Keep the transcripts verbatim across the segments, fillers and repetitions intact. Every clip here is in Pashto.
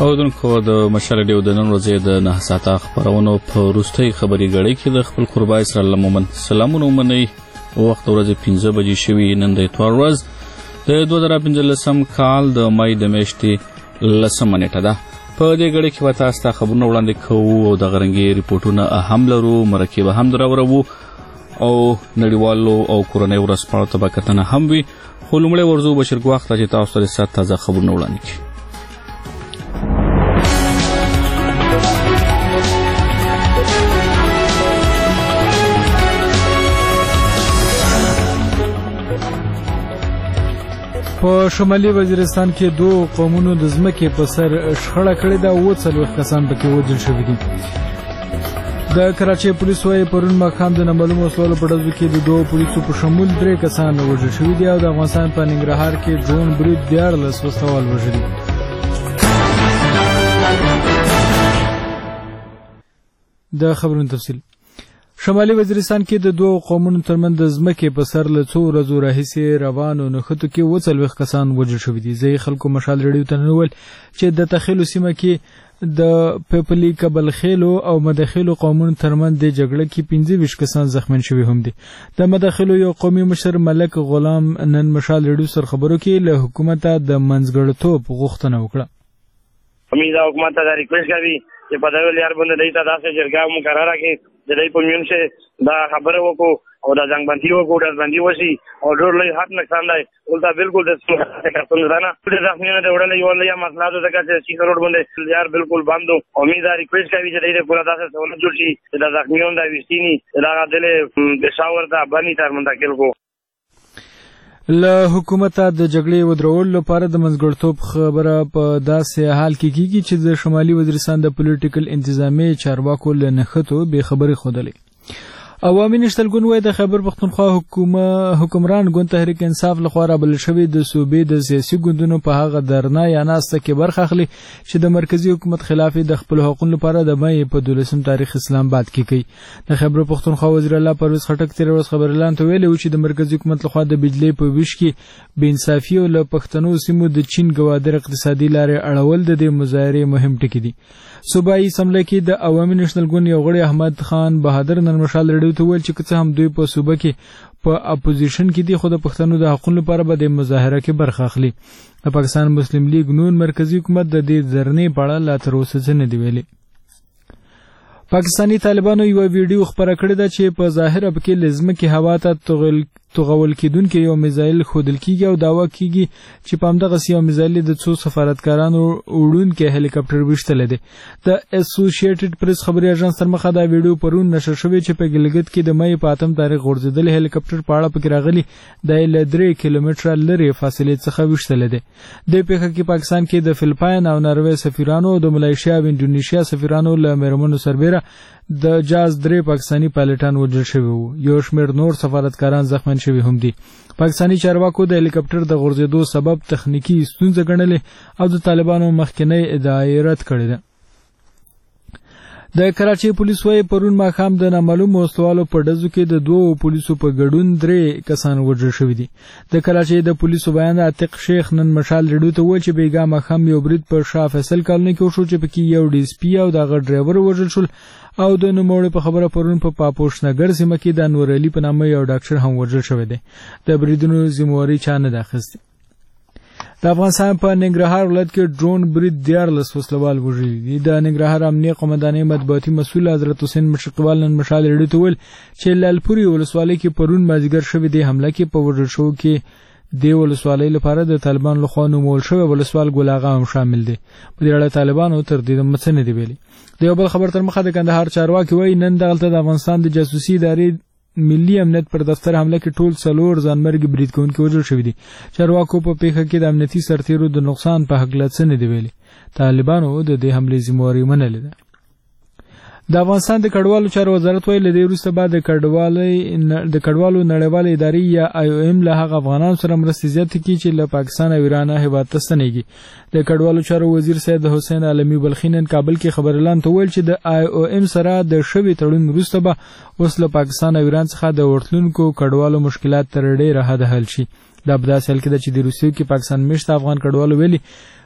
اودونکو د مشال ډیو د نن ورځې د نه ساعته خبرونو په وروستۍ خبري غړۍ کې د خپل قربا اسرائیل مومن سلامونه ومنئ. وخت ورځې پنځه بجې شوي. نن د اتوار ورځ د دوه زره پنځلسم کال د مای د میاشتې لسمه نیټه ده. په دې غړۍ کې به تاسو ته خبرونه وړاندې کوو او د غرنګي ریپورټونه هم لرو، مرکې به هم دراوروو او نړیوالو او کورنۍ ورځپاڼو ته به کتنه هم وي. خو لومړی ورځو بشرګواښ ته چې تاسو ته د ساعت تازه خبرونه وړاندې کړي. په شمالي وزیرستان کې دوه قومونو د ځمکې په سر شخړه کړې ده. اووه څلوېښت کسان پکې وژل شوي دي. د کراچۍ پولیس وايي پرون ماښام د نامعلومو وسلو په ډزو کې د دوه پولیسو په شمول درې کسان وژل شوي دي او د افغانستان په ننګرهار کې ډرون برید دیارلس وسوال وژلي. د خبرونو تفصیل. شمالي وزیرستان کې د دوه قومونو ترمنځ د ځمکې په سر له څو ورځو راهیسې روانو نښتو کې اووه څلوېښت کسان وژل شوي دي. ځایي خلکو مشال ریډیو ته وویل چې د تخیلو سیمه کې د پیپلي کبلخیلو او مداخلو قومونو ترمنځ د جګړه کې پنځه ویشت کسان زخمیان شوي هم دي. د مداخلو یو قومي مشر ملک غلام نن مشال ریډیو سره خبرو کې له حکومته د منځګړیتوب غوښتنه وکړه. امید حکومت ته ریکویسټ کوي چې په دغه لار باندې دایته داسې جرګه مقرره کړي د دې په میون شه دا خبره وکړو او دا ځنګبندي وکړو د ځنګبندي وشي او ډېر لوی حق نقصان دی. ولته بالکل د څه کارتون نه ټول ځخمونه د وړلې یو لوی مسله ده چې چې روډ باندې یار بالکل بندو. امید ریکویسټ کوي چې دې پورا داسې سہولت جوړ شي چې د ځخمیون د وستینی دا غدلې پېښور ته باندې تر منتقل کو. له حکومته د جګړې ودرولو لپاره د منځګړیتوب خبره په داسې حال کې کیږي چې د شمالي وزیرستان د پولیټیکل انتظامی چارواکو له نښتو بې خبري ښودلې. عوامي نشتلګون وایي د خیبر پښتونخوا حکمران ګوند تحریک انصاف لخوا رابلل شوي د صوبې د سیاسي ګوندونو په هغه درنه یا ناسته کې برخه اخلي چې د مرکزي حکومت خلاف د خپلو حقونو لپاره د مای په دولسم تاریخ اسلام آباد کې کوي. د خیبر پښتونخوا وزیر الله پرویز خټک تېره ورځ خبرلاند ته ویلي و چې د مرکزي حکومت لخوا د بجلۍ په ویش کې بې انصافي او له پښتنو سیمو د چین ګوادر اقتصادي لارې اړول د دې مظاهرې مهم ټکي دي. صوبایي اسمبلی کې د عوامي نېشنل ګوند یو غړي احمد خان بهادر نن مشال ریډیو ته وویل چې که څه هم دوی په صوبه کې په اپوزیشن کې دي خو د پښتنو د حقونو لپاره به د مظاهره کې برخه اخلي. د پاکستان مسلم لیگ نون مرکزي حکومت د دې ځرنې په اړه لا تر اوسه څه نه دي ویلي. پاکستانی طالبانو یو ویډیو خپره کړې ده چې په ظاهره پکې له ځمکې هوا ته توغول کېدونکی یو میزایل ښودل کېږي او دعوا کېږي چې په همدغسې یو میزایل د څو سفارتکارانو وړونکی هلیکاپټر ویشتلی دی. د اسوسییټډ پریس خبري اژانس تر مخه دا ویډیو پرون نشر شوی چې په ګلګت کې د مای په اتم تاریخ غورځېدلی هلیکاپټر په اړه پکې راغلي دی له درې کیلومتره لرې فاصلې څخه ویشتلی دی. دې پیښه کې پاکستان کې د فلپاین او ناروې سفیرانو او د ملایشیا او انډونیشیا سفیرانو له میرمنو سربیره د جاز درې پاکستانی پایلټان وژل شوي وو. یو شمېر نور سفارتکاران زخمیان شوي هم دي. پاکستانی چارواکو د هلیکاپټر د غورځېدو سبب تخنیکی ستونزه ګڼلې او د طالبانو مخکینی ادعا رد کړې ده. د کراچۍ پولیس وايي پرون ماښام د نامعلومو وسلوالو په ډزو کې د دوو پولیسو په ګډون درې کسان وژل شوي دي. د کراچۍ د پولیسو بیان عتیق شیخ نن مشال ریډیو ته وویل چې بیګا ماښام یو برید په شاه فیصل کالوني کې وشو چې پکې یو ډي اس پي او د هغه ډرایور وژل شول او د نوموړي په خبره پرون په پاپوش نګر سیمه کې د انور علي په نامه یو ډاکټر هم وژل شوی دی. د بریدونو ذمهواري چا نه ده اخیستې. د افغانستان په ننګرهار ولایت کې ډرون برید دیارلس وسلوال وژلي دي. د ننګرهار امنیه قومندانۍ مطبوعاتي مسؤل حضرت حسین مشرقیوال نن مشال ریډیو ته وویل چې لالپورې ولسوالۍ کې پرون مازدیګر شوې دې حمله کې په وژل شوو کې دې ولسوالۍ لپاره د طالبانو لخوا نومول شوی ولسوال ګل اغا هم شامل دی. په دې اړه طالبانو تر دې دمه څه نه دي ویلي. د یو بل خبر تر مخه د کندهار چارواکي وایي نن دغلته د افغانستان د جاسوسي ادارې ملي امنیت پر دفتر حمله کې ټول څلور ځانمرګي برید کوونکي وژل شوي دي. چارواکو په پیښه کې د امنیتي سرتیرو د نقصان په هکله څه نه دي ویلي. طالبانو د دې حملې ذمهواري منلې ده. د افغانستان د کډوالو چارو وزارت وایي له دې وروسته به د کډوالۍ د کډوالو نړیوالې ادارې یا آی او ایم له هغه افغانانو سره مرستې زیاتې کړي چې له پاکستان او ایران هېواد ته ستنېږي. د کډوالو چارو وزیر سید حسین عالمي بلخي نن کابل کې خبرلاند ته وویل چې د آی او ایم سره د شوي تړون وروسته به اوس له پاکستان او ایران څخه د ورتلونکو کډوالو مشکلات تر ډېره حده حل شي. دا په داسې حال کې ده چې د روسیې کې پاکستان میشته افغان کډوالو ویلي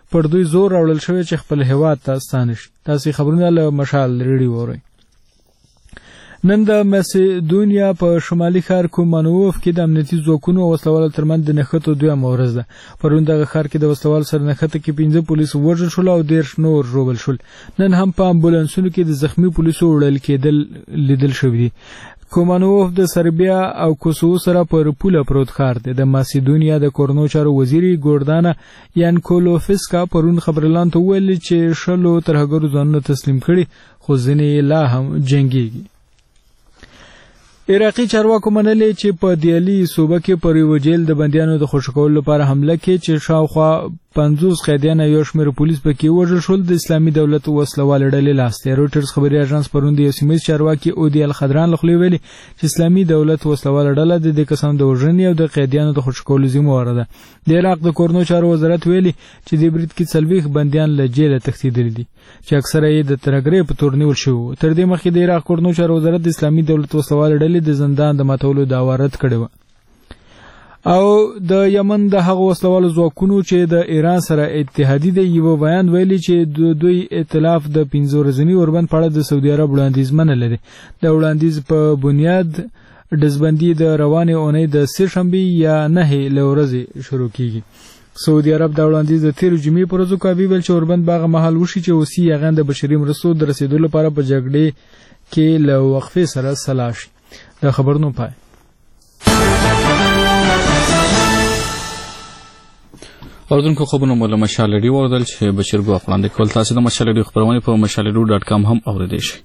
پر دوی زور راوړل شوی چې خپل هیواد ته ستانه شي. تاسې خبرونه له مشال ریډیو واورئ. نن د مسیدونیا په شمالي ښار کومانوف کې د امنیتي ځواکونو او وسلوالو ترمنځ د نښتو دویمه ورځ ده. پرون دغه ښار کې د وسلوالو سره نښته کې پنځه پولیس وژل شول او دېرش نور ژوبل شول. نن هم په امبولانسونو کې د زخمي پولیسو وړل کېدل لیدل شوي دي. کومانوف د سربیا او کوسوو سره پر پوله پروت ښار دی. د مسیدونیا د کورنو چارو وزیر ګوردانا یانکولوفسکا پرون خبرلاند ته وویل چې شلو ترهګرو ځانونه تسلیم کړي خو ځینې لا هم جنګېږي. عراقي چارواکو منلې چې په دیالي صوبه کې پر یو جیل د بندیانو د خوشي کولو لپاره حمله کې چې شاوخوا پنځوس قیدیان یو شمېر پولیس پکې وژل شول د اسلامي دولت وسلوالې ډلې لاس دی. رویټرز خبري اژانس پرون د یو سیمه چارواکي اودي الخضران له خولې ویلي چې اسلامي دولت وسلوالې ډله د دې کسانو د وژنې او د قیدیانو د خوشي کولو ذمہواره ده. د عراق د کورنو چارو وزارت ویلي چې د برید کې څلوېښت بندیان له جیله تښتېدلي دي چې اکثره یې د ترهګرۍ په تور نیول شوي وو. تر دې مخکې د عراق کورنو چارو وزارت د اسلامي دولت وسلوالې ډلې د زندان د ماتولو دعوه رد کړې وه. او د یمن د هغو وسلوالو ځواکونو چې د ایران سره اتحادي دی یو بیان ویلي چې د دوی ائتلاف د پنځه ورځني اوربند په اړه د سعودي عرب وړاندیز منلی دی. د وړاندیز په بنیاد ډزبندي د روانې اونۍ د سې شنبې یا نهې له ورځې شروع کیږي. سعودي عرب د وړاندیز د تېرې جمعې په ورځو کابي ویل چې اوربند به هغه مهال وشي چې اوسي هغه د بشري مرستو د رسېدو لپاره په جګړې کې له وقفې سره سلا شي. د خبرونو پای. اوردونکو خبرونه مو له مشال ریډیو واوریدل چې بشیر ګواښ وړاندې کول. تاسې د مشال ریډیو خپرونې په مشال ریډیو ډاټ کام هم اوریدلی شئ.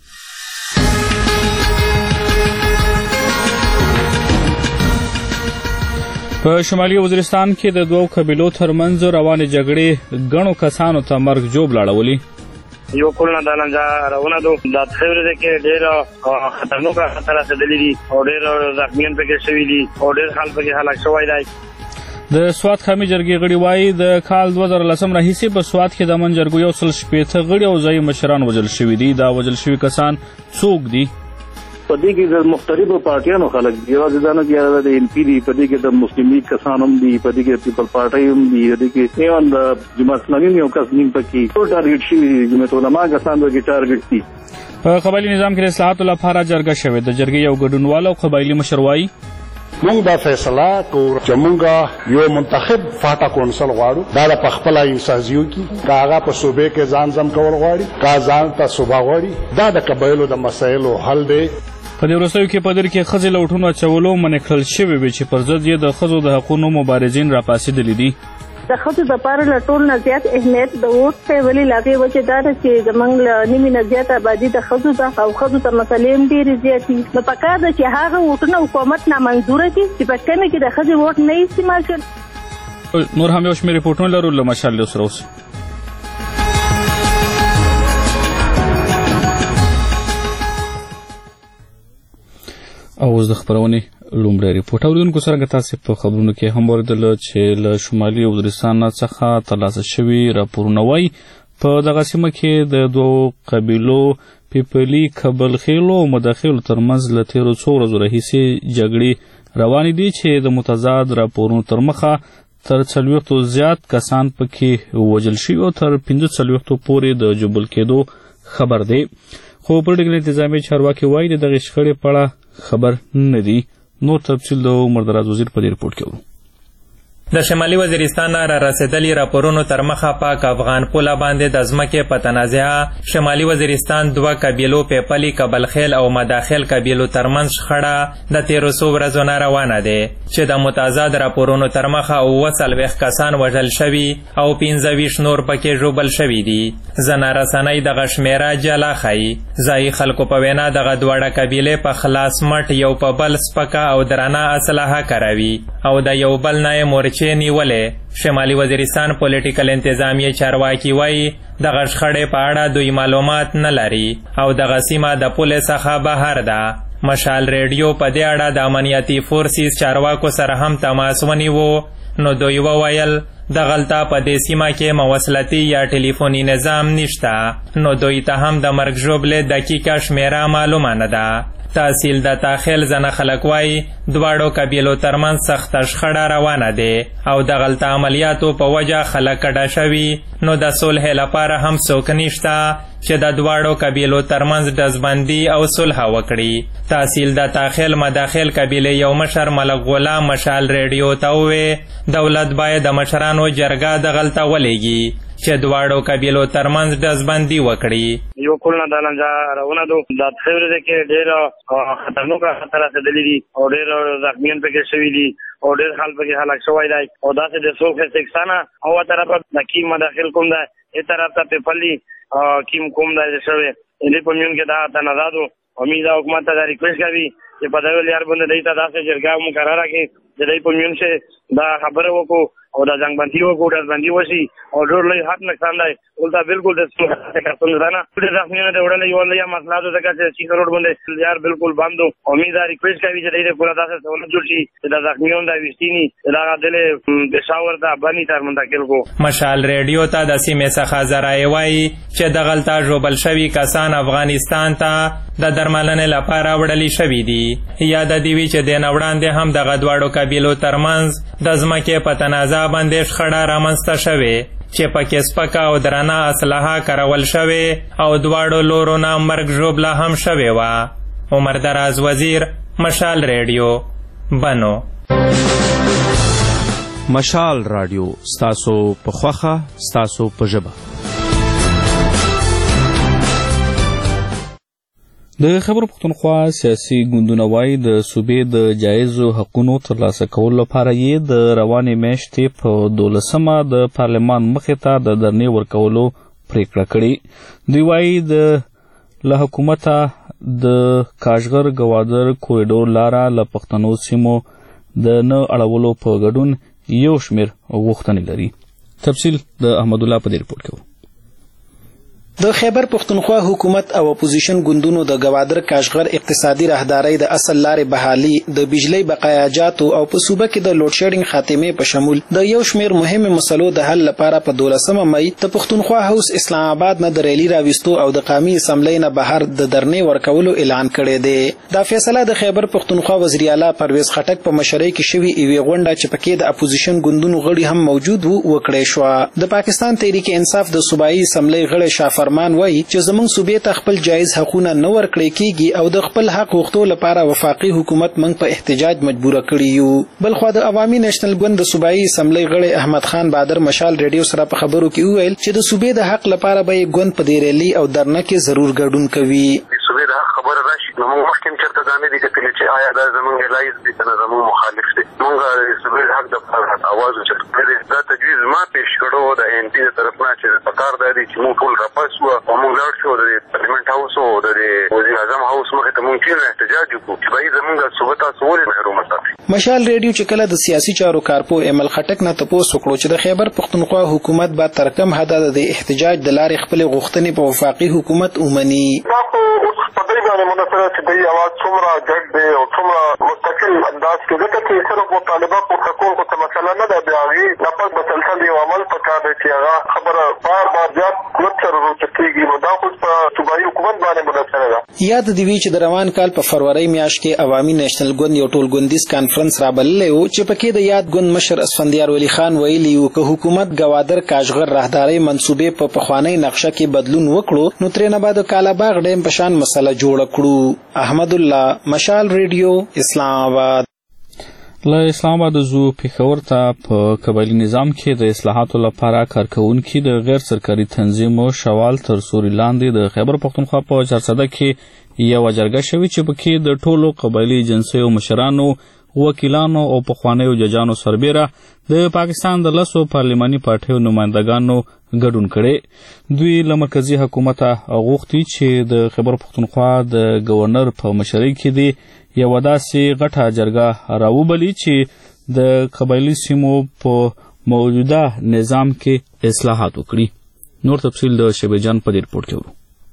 په شمالي وزیرستان کې د دوو قبیلو ترمنځ روانې جګړې ګڼو کسانو ته مرګ ژوبل اړولي. یو کولنه د لنجا راونه دو د څلورو کې ډېر خطرناک خطر رسېدلي دي او ډېر زخمیان پکې شوي دي او ډېر خلک پکې هلاک شوي دي. د سوات قومي جرګې غړي وایي د کال دوه زره لسم راهیسې په سوات کې د امن جرګو یو سل شپېته غړي او ځایي مشران وژل شوي دي. دا وژل شوي کسان څوک دي؟ په دې کې د مختلفو پارټیانو خلک دي. یوازې دا نه چې د ایم پی دي، په دې کې د مسلم لیگ کسان هم دي، په دې کې پیپل پارټۍ هم دي، په دې کې ایون د جماعت اسلامي یو کس نیم پکې ټول ټارګټ شوي دي. جماعت علما کسان پکې ټارګټ دي. په قبایلي نظام کې د اصلاحاتو لپاره جرګه شوې. د جرګې یو ګډونوال او قبایلي مشر وایي موږ دا فیصله کوو چې موږ یو منتخب فاټا کونسل غواړو. دا د پخپله انسازیو کې که هغه په صوبې کې ځان ځم کول غواړي، که ځان ته صوبه غواړي. دا د قبایلو د مسایلو حل دی. په دې وروستیو کې په در کې ښځې له وټونو اچولو منع کړل شوې وې چې پر ضد یې د ښځو د حقونو مبارزین راپاڅېدلي دي. د ښځو دپاره له ټول نه زیات اهمیت د ووټ دی. ولې له هغې وجې دا ده چې زموږ له نیمې نه زیاته آبادي د ښځو ده او ښځو ته مسلې هم ډېرې زیاتې. نو پکار ده چې هغه ووټونه حکومت نامنظوره کړي چې په کمې کې د ښځې ووټ نه استعمال کړي. نور هم یو شمېر ریپورټونه لرو له مشال سره اوسئ. او اوس د خپرونې لومړی ریپورټ اورېدونکو څرنګه تاسې په خبرونو کې هم واورېدله چې له شمالي وزیرستان څخه ترلاسه شوي راپورونه وایي په دغه سیمه کې د دوو قبیلو پیپلي کبلخیلو او مداخلو ترمنځ له تېرو څو ورځو راهیسې جګړې روانې دي چې د متضاد راپورونو تر مخه تر څلوېښتو زیات کسان پکې وژل شوي او تر پنځه څلوېښتو پورې د ژوبل کېدو خبر دی. خو پولیټیکل انتظامیه چارواکي وایي د دغې شخړې په اړه خبر نه دی. نور تفصیل د عمر دراز وزیر په دې ریپورټ کې ورو. د شمالي وزیرستان نه را رسېدلي راپورونو تر مخه پاک افغان پوله باندې د ځمکې په تنازعه شمالي وزیرستان دوه قبیلو پیپلي کبلخیل او مداخل قبیلو ترمنځ شخړه د تېرو څو ورځو نه روانه دی چې د متضاد راپورونو تر مخه اووه څلوېښت کسان وژل شوي او پنځه ویشت نور پکې ژوبل شوي دي. ځینې رسنۍ دغه شمېره جلا ښیي. ځایي خلکو په وینا دغه دواړه قبیلې په خلاص مټ یو په بل سپکه او درنه اسلحه کاروي او د یو بل نه یې مورچې نیولې. شمالي وزیرستان پولیټیکل انتظامیه چارواکي وایي دغه شخړې په اړه دوی معلومات نه لري او دغه سیمه د پولې څخه بهر ده. مشال ریډیو په دې اړه د امنیتي فورسز چارواکو سره هم تماس ونیو نو دوی وویل دغلته په دې سیمه کې مواصلاتي یا ټلیفوني نظام نشته نو دوی ته هم د مرګ ژوبلې دقیقه شمیره معلومه نه ده. تحصیل د تاخیل ځنه خلک وایي دواړو قبیلو ترمنځ سخته شخړه روانه ده او د غلط عملیاتو په وجه خلک کډه شوي، نو د صلح لپاره هم څوک نشته چې د دواړو قبیلو ترمنځ ډزبندي او صلح وکړي. تحصیل د تاخیل مداخل قبیلې یو مشر ملک غلام مشال ریډیو ته وویل دولت باید د مشرانو جرګه دغلته ولېږي چې دواړو قبیلو ترمنځ ډزبندي وکړي. یو کولنه د لنجا راونه دو د خبرې کې ډېر خطرناک خطر راځلي دي او ډېر زخمیان پکې شوي دي او ډېر خلک پکې هلاک شوی دی او داسې د څو فیصله او طرفه د کی مداخل کوم ده ای طرف ته پلی کیم کوم ده شوی دې په میون کې دا تنازادو امید حکومت ته ریکوست کوي چې په دغه لار باندې دایته داسې جرګه مقرره کړي چې دای په میون شه دا خبره وکړو او دا جنگ بندي وکړو دا بندي وشي او ډېر لوی حد نقصان دی ولته بالکل د څه کارونه ده نه ټول ځخمینه د وړلې یو لوی مسله ده چې چې روډ باندې یار بالکل بند امید ریکوست کوي چې دې پورا داسې سہولت جوړ شي چې دا ځخمیون دا وستینی دا دله پېښور ته باندې تر منتقل کو. مشال ریډیو ته د سیمې څخه ذرایع وایي چې د غلطه ژوبل شوي کسان افغانستان ته د درملنې لپاره وړلي شوي دي. یا د دې وی چې د نوړاندې هم د غدواړو قبیلو ترمنځ د ځمکې په تنازع باندې شخړه رامنځته شوې چې پکې سپکه او درنه اسلحه کارول شوې او دواړو لورو نه مرګ ژوبله هم شوې وه. عمر دراز وزیر، مشال ریډیو، بنو. مشال رادیو ستاسو په خوښه ستاسو په ژبه. د خبر پښتونخوا سیاسي ګوندونه وایي د صوبې د جایزو حقونو ترلاسه کولو لپاره یې د روانې میاشتې په دولسمه د پارلمان مخې ته د درنې ورکولو پریکړه کړې. دوی وایي د له حکومته د کاشغر ګوادر کوریډور لاره له پښتنو سیمو د نه اړولو په ګډون یو شمېر غوښتنې لري. تفصیل د احمد الله په دې رپورټ کې. د خیبر پښتونخوا حکومت او اپوزیشن ګوندونو د گوادر کاشغر اقتصادي راهدارۍ د اصل لارې بحالي، د بجلی بقایاجاتو او په صوبه کې د لوډ شیډینګ خاتمې په شمول د یو شمېر مهمه مسلو د حل لپاره په دولسمه مۍ د پښتونخوا هاوس اسلام آباد نه د ریلی راوستو او د قومي اسمبلی نه بهر د درنې ورکولو اعلان کړی دی. دا فیصله د خیبر پښتونخوا وزیر اعلی پرویز خټک په مشرۍ کې شوې ایوې غونډه چې پکې د اپوزیشن ګوندونو غړي هم موجود وو وکړې شو. د پاکستان تحریک انصاف د صوبایي اسمبلی غړي شاه فرمان وایي چې زموږ صوبې ته خپل جایز حقونه نه ورکړی کیږي او د خپل حق غوښتو لپاره وفاقي حکومت موږ په احتجاج مجبور کړی یو. بلخو د عوامي نېشنل ګوند د صوبایي اسمبلی غړي احمد خان بادر مشال ریډیو سره په خبرو کې وویل چې د صوبې د حق لپاره به ګوند په دې ریلی او درنه کې ضرور ګډون کوي. صوبې د حق خبره راشي نو موږ مخکې چرته ځانې دي کتلې چې آیا دا زموږ لایز دي کنه زموږ مخالف دي. موږ د صوبې د حق د اواز اوچت دا تجویز ما پیش کړو د ان پی طرف نه چې په کار دی چې موږ ټول راپاس وو او موږ لاړ شو د پارلیمنت هاوس او د وزیر اعظم هاوس مخې ته موږ چې احتجاج وکړو چې باید زموږ صوبه تاسو ولې محروم ساتي. مشال ریډیو چې کله د سیاسي چارو کارپو امل خټک نه تپوس وکړو چې د خیبر پښتونخوا حکومت به تر کوم حد د احتجاج د لارې خپل غوښتنې په وفاقي حکومت ومني. باندې مناسبه چې د اواز څومره ګډ دی او څومره مستقل انداز کې ځکه چې صرف مطالبه پورته کول خو څه مسله نه ده، بیا هغې لپاره مسلسل یو عمل پکار دی چې هغه خبره بار بار زیات قوت سره روچت کېږي. نو دا خو په صوبایي حکومت باندې منحصره ده. یاد دې وي چې د روان کال په فروری میاشت کې عوامي نېشنل ګوند یو ټولګوندیز کانفرنس رابللی و چې پکې د یاد ګوند مشر اسفندیار ولی خان ویلي و که حکومت ګوادر کاشغر راهدارۍ منصوبې په پخوانۍ نقشه کې بدلون وکړو نو ترې نه به د کالاباغ ډیم په شان مسله جوړه کړو. احمد الله، مشال ریډیو، اسلام آباد. له اسلام آباد زو پېښور ته په قبایلي نظام کې د اصلاحاتو لپاره کارکوونکي د غیر سرکاري تنظیمو شوال تر سوري لاندې د خیبر پښتونخوا په چارسده کې یوه جرګه شوې چې پکې د ټولو قبایلي جنسیو مشرانو، وکیلانو او پخوانیو ججانو سربیره د پاکستان د لسو پارلماني پارټیو نمایندګانو ګډون کړي. دوی له مرکزي حکومته غوښتي چې د خیبر پښتونخوا د گورنر په مشرۍ کې دی یوه داسې غټه جرګه راوبلي چې د قبایلي سیمو په موجوده نظام کې اصلاحات وکړي. نور تفصیل د شبیجان په دې رپورټ کې ورو.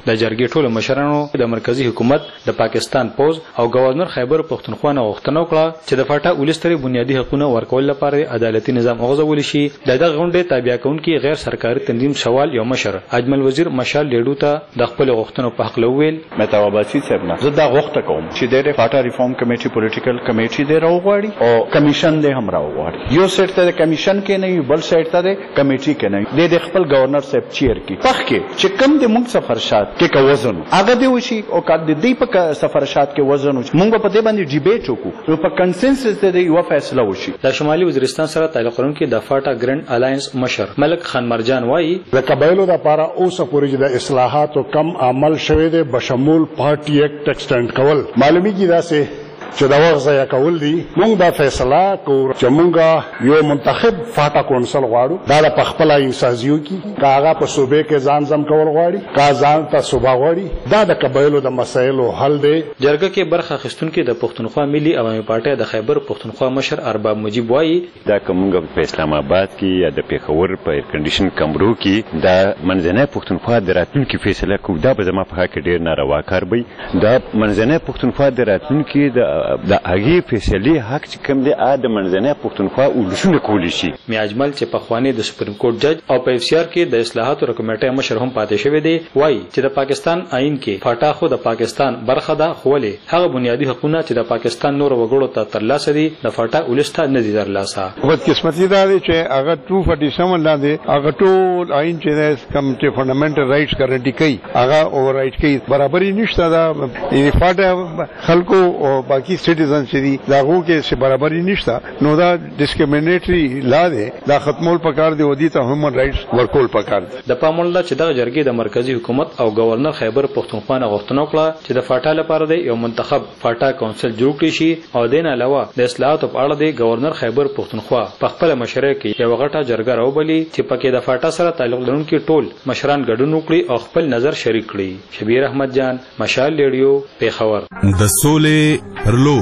د جرګې ټولو مشرانو د مرکزی حکومت د پاکستان پوز او گورنر خیبر پختونخوا نه غوښتنه وکړه چې د فاټا ولستري بنیادی حقوقونه ورکول لپاره عدالتي نظام وغځول شي. د دغه غونډې تابع کوونکي غیر سرکاري تنظیم شوال یو مشر اجمل وزیر مشال لیډو ته د خپل غوښتنو په حق لویل متاو عباسی صاحب نه زه دا غوښته کوم چې د فاټا ریفارم کمیټي پولیټیکل کمیټي دی راوغواړي او کمیشن دی هم راوغواړي. یو سیټ ته کمیشن کې نه بل سیټ ته کمیټي کې نه د خپل گورنر صاحب چیر کې پخ کې چې کم د موږ سفرشات کې کوزن هغه دی وشي او کله د دې په سفرشات کې وزن موږ په دې باندې ډیبیټ وکړو نو په کنسنسس د یو فیصله وشي. د شمالي وزیرستان سره تعلق لرونکي د فاټا ګرند الاینس مشر ملک خان مرجان وایي د قبایلو لپاره اوسه پورې د اصلاحات او کم عمل شوه د بشمول پارټي ایکټ ایکسټند کول معلومیږي دا سه چې دا وغه ځای کول دي. موږ دا فیصله کوو چې موږ یو منتخب فاټا کونسل غواړو دا د خپل انسازیو کې کاغه په صوبې کې ځان زم کول غواړي کا ځان ته صوبا غواړي دا د قبایلو د مسایلو حل دی. جرګه کې برخه اخیستونکو د پښتونخوا ملي عوامي پارټي د خیبر پښتونخوا مشر ارباب مجيب وایي دا کومګ په اسلام آباد کې یا د پیښور په ایر کنډیشن کمرو کې دا منځنۍ پښتونخوا د راتلونکو فیصله کوي دا به زما په حق ډیر ناروا کار وي. دا منځنۍ پښتونخوا د راتلونکو د د هغه فیصله حق چې کوم دی ا د منځنۍ پښتونخوا ولسونه کولی شي. می اجمل چې په خوانی د سپریم کورټ جج او په اف سی آر کې د اصلاحاتو کمیټې مشر هم پاتې شوی دی وایي چې د پاکستان آئین کې فاټا خو د پاکستان برخه ده خو له هغه بنیادی حقوقونه چې د پاکستان نور وګړو ته ترلاسه دي د فاټا ولسته نه دي ترلاسه. وخت قسمتي دا دی چې هغه ټو فورټي سیون لاندې هغه ټول آئین چې کوم چې فنډامنټل رائټس ګارانټي کوي هغه اوور رائټ کوي برابرۍ نشته دا یعنی فاټا خلکو او باقي سټیزن چې دي داغو کې څه برابرۍ نشته نو دا ډیسکریمینیټری لا دی دا ختمول پکار دی او دي ته هیومن رائټس ورکول پکار دی. د پاموړه چې دغه جرګې د مرکزی حکومت او گورنر خیبر پښتونخوا نه غوښتنه وکړه چې د فاټا لپاره د یو منتخب فاټا کونسل جوړ کړي شي او دین علاوه د اصلاحاتو په اړه د گورنر خیبر پښتونخوا په خپل مشره کې یو غټه جرګه راوبلي چې پکې د فاټا سره تعلق لرونکي ټول مشران ګډون وکړي او خپل نظر شریک کړي. شبیر احمد جان مشال ریډیو پیښور. د سولې پرلو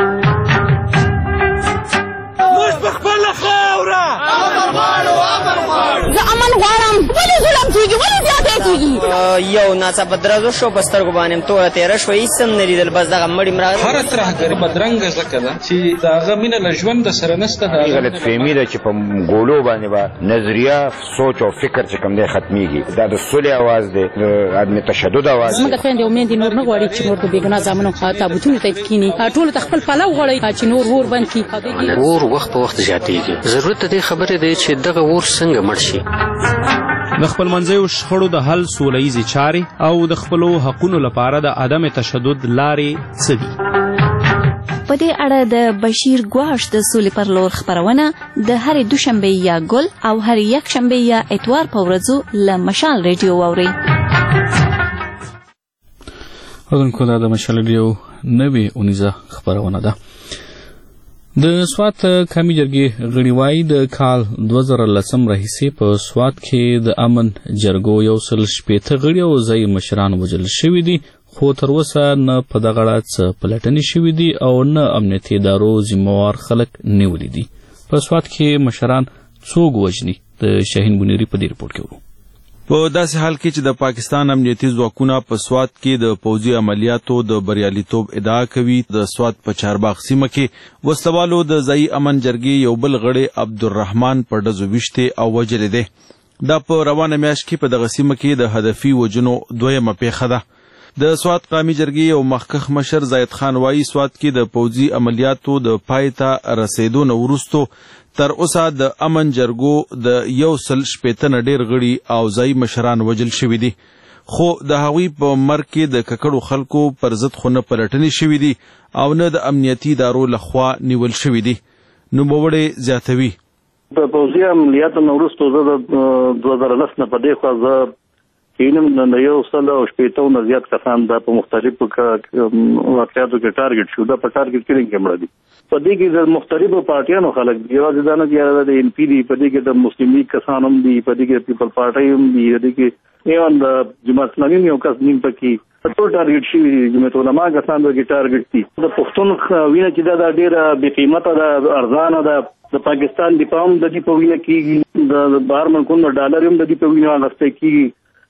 امن غواړم ولې ظلم کیږي ولې زیاتې کیږي یو ناڅاپه درزو شو په سترګو باندې توره تېره شوه هېڅ هم نه لیدل بس دغه مړي مراغله هره ترهګري بدرنګه ځکه ده چې د هغه مینه له ژونده سره نشته. غلطفهمي ده چې په ګولو باندې به نظریه سوچ او فکر چې کوم دی ختمیږي دا د سولې اواز دی د عدم تشدد اواز دی. زموږ خویندې او میندې نور نه غواړي چې نور د بېګناه زامنو تابوتونو ته کښېني ټولو ته خپل پلو غواړي چې نور اور بند کړي. اور وخت په وخت زیاتېږي ضرورت د دې خبرې دی چې دغه اور څنګه مړ شي. د خپل منځیو شخړو د حل سوله ییزې چارې او د خپلو حقونو لپاره د عدم تشدد لارې څه دي؟ په دې اړه د بشیر ګواش د سولې پر لور خپرونه د هرې دوشنبې یا ګل او هرې یکشنبې یا اتوار په ورځو له مشال ریډیو واورئ. اردوونکو دا د مشال ریډیو نوې اونیزه خپرونه ده. د سوات قومي جرګې غړي وایي د کال دوه زره لسم راهیسې په سوات کې د امن جرګو یو سل شپېته غړي او ځایي مشران وژل شوي دي خو تر اوسه نه په دغه اړه څه پلټنې شوي دي او نه امنیتي ادارو ذمهوار خلک نیولي دي. په سوات کې مشران څوک وژني د شاهین بنيري په دې رپورټ کې ورو. په داسې حال کې چې د پاکستان امنیتي ځواکونه په سوات کې د پوځي عملیاتو د بریالیتوب ادعا کوي د سوات په چارباغ سیمه کې وسلوالو د ځایي امن جرګې یو بل غړی عبدالرحمن په ډزو ویشتې او وژلی دی. دا په روانه میاشت کې په دغه سیمه کې د هدفي وژنو دویمه پیښه ده. د سوات قومي جرګې یو مخکښ مشر زاید خان وایي سوات کې د پوځي عملیاتو د پای ته رسېدو نه وروستو تر اوسه د امن جرګو د یو سل شپېته نه ډېر غړي او ځایي مشران وژل شوي دي خو د هغوی په مرګ کې د ککړو خلکو پر ضد خو نه پلټنې شوي دي او نه د امنیتي ادارو لخوا نیول شوي دي. نوموړی زیاتوي په پوځي عملیاتو نه وروستو زه د دوه زره لس نه په دې خوا زه کینم د یو سل او شپېته نه زیات کسان دا په مختلفو واقعاتو کې ټارګټ شو دا په ټارګټ کیلینګ کې مړه دي. په دې کې د مختلفو پارټیانو خلک دي یوازې دا نه چې د ان پی دي په دې کې د مسلم لیگ کسان هم دي په دې کې پیپل پارټي هم دي په دې کې ایون د جماعت اسلامي یو کس نیم پکې ټول ټارګټ شي جماعت علماء کسان د ټارګټ دي. د پښتون وینه چې دا ډېره بې قیمته ده ارزانه ده د پاکستان دفاع هم د دې په وینه کېږي د بهر ملکونو ډالر هم د دې په وینه اخیستل کېږي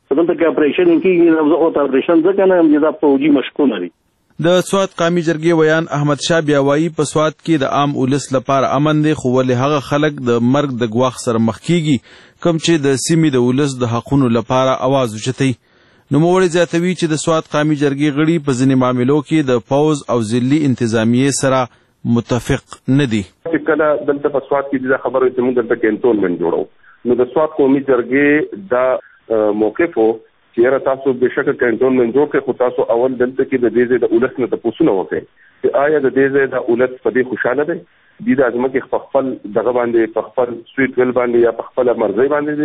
دلته کې اپریشن کیږي نو زه او اپریشن ځکه نه هم دا فوجي مشکونه دي. د سوات قومي جرګې ویان احمد شاه بیا وایي په سوات کې د عام ولس لپاره امن دی، خو ولې هغه خلک د مرګ د ګواښ سره مخ کیږي کوم چې د سیمې د ولس د حقونو لپاره اواز اوچتوي. نوموړی زیاتوي چې د سوات قومي جرګې غړي په ځینې معاملو کې د پوځ او ضلعي انتظامیې سره متفق نه دي. کله دلته په سوات کې د خبرو چې موږ دلته کینټونمنت جوړو نو د سوات قومي جرګې دا موقف وو چې را تاسو بشکره کینټونمنت جوړ کړئ، خو تاسو اول دلته کې د دې ځای د ولس نه تاسو نه وکړئ چې آیا د دې ځای د ولس په دې خوشاله دی، د دې ازمه کې خپل دغه باندې په خپل سویټ ویل باندې یا په خپل مرزي باندې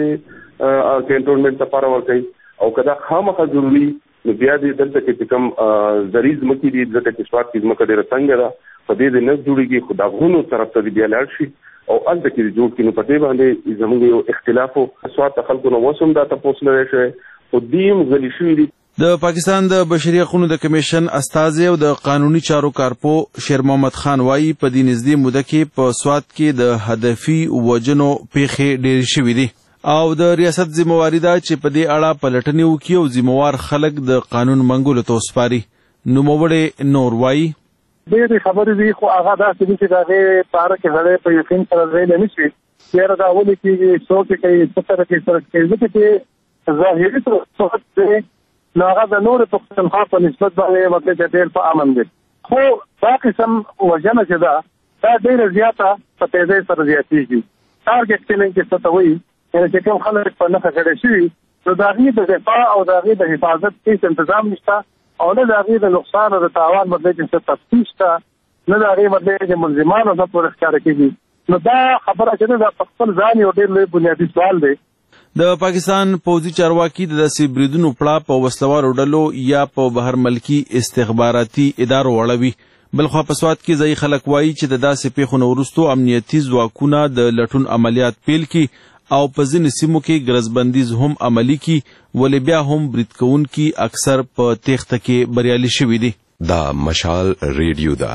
د کینټونمنت لپاره ورکړي او کدا خامخا ضروري نو بیا دې دلته کې کوم زریز مکي دي ځکه چې سوات کې ځمکه ډېره څنګه ده په دې نه جوړیږي، خو د غونو طرف ته بیا لاړ شي او الته کې جوړ کینو په دې باندې زموږ یو اختلاف او سوات خلکو نو وسوم دا تاسو نه شي او دیم غلی شوی دي. د پاکستان د بشري حقوقو د کمیشن استازی او د قانوني چارو کارپو شیر محمد خان وایي په دې نږدې موده کې په سوات کې د هدفي وجنو پیښې ډېرې شوې دي او د ریاست ذمہواری ده چې په دې اړه پلټنې وکړي او ذمہوار خلک د قانون منګولو ته وسپاري. نوموړی نور وایي ډېرې خبرې دي خو هغه داسې دي چې د هغې په اړه کې سړی په یقین سره ویلی نه شي. یاره دا ولې کېږي، څوک یې کوي، څه سره کوي، سره کوي، ځکه چې ظاهري صورت دی نو هغه د نورو پښتونخوا په نسبت باندې مطلب چې ډېر په امن دی، خو دا قسم وژنه چې ده دا ډېره زیاته په تیزۍ سره زیاتېږي. ټارګېټ کیلینګ چې څه ته وایي یعنې چې کوم خلک په نښه کړی شوي نو د هغې د دفاع او د هغې د حفاظت هېڅ انتظام نشته او نه د هغې د نقصان او د تاوان مطلب چې څه تفتیش شته، نه د هغې مطلب چې ملزمانو نه پورې ښکاره کېږي. نو دا خبره چې ده دا په خپل ځان یو ډېر لوی بنیادي سوال دی. د پاکستان پوځي چارواکي د داسې بریدونو پړه په وسلوارو ډلو یا په بهر ملکي استخباراتي ادارو اړوي. بلخوا په سوات کې ځایي خلک وایي چې د داسې پیښو نه وروستو امنیتي ځواکونه د لټون عملیات پیل کړي او په ځینې سیمو کې ګرځبندیز هم عملي کړي، ولې بیا هم برید کوونکي اکثر په تېښته کې بریالي شوي دي. دا مشال ریډیو ده.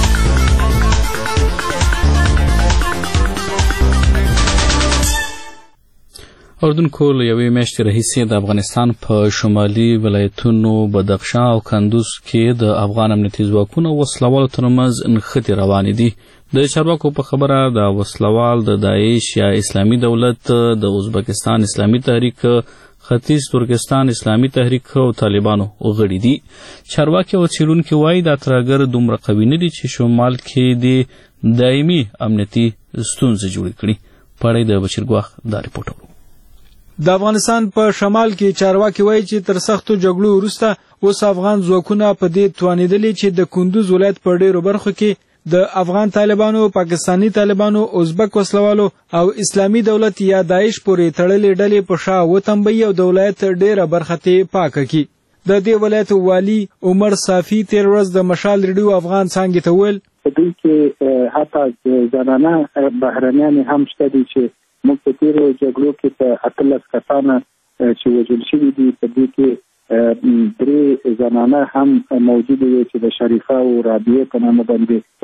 اردوونکو له یوې میاشتې راهیسې د افغانستان په شمالي ولایتونو بدخشان او کندوز کې د افغان امنیتي ځواکونو وسلوالو ترمنځ نښتې روانې دي. د چارواکو په خبره د وسلوال د داعش یا اسلامي دولت، د ازبکستان اسلامي تحریک، ختیځ ترکستان اسلامي تحریک او طالبانو غړي دي. چارواکي او څېړونکي وایي دا ترهګر دومره قوي نه دي چې شمال کې د دایمي امنیتي ستونزې جوړې کړي. په اړه د بشیر ګواخ دا رپورټ ورو. د افغانستان په شمال کې چارواکي وایي چې تر سختو جګړو وروسته اوس افغان ځواکونه په دې توانېدلي چې د کندوز ولایت په ډېرو برخو کې د افغان طالبانو، پاکستاني طالبانو، ازبک وسلوالو او اسلامي دولت یا داعش پورې تړلې ډلې په شا وتمبوي او د ولایت ډېره برخه ته پاکه کړي. د دې ولایت والي عمر صافي تېر ورځ د مشال ریډیو افغان څانګې ته وویل په دې کې حتی زنانه بهرنیانې هم شته دي چې موږ په تېرو جګړو کې په اتلس کسانه چې وژل شوي دي په دې کې درې زنانه هم موجودې وې چې د شریفه او رابعې په نامه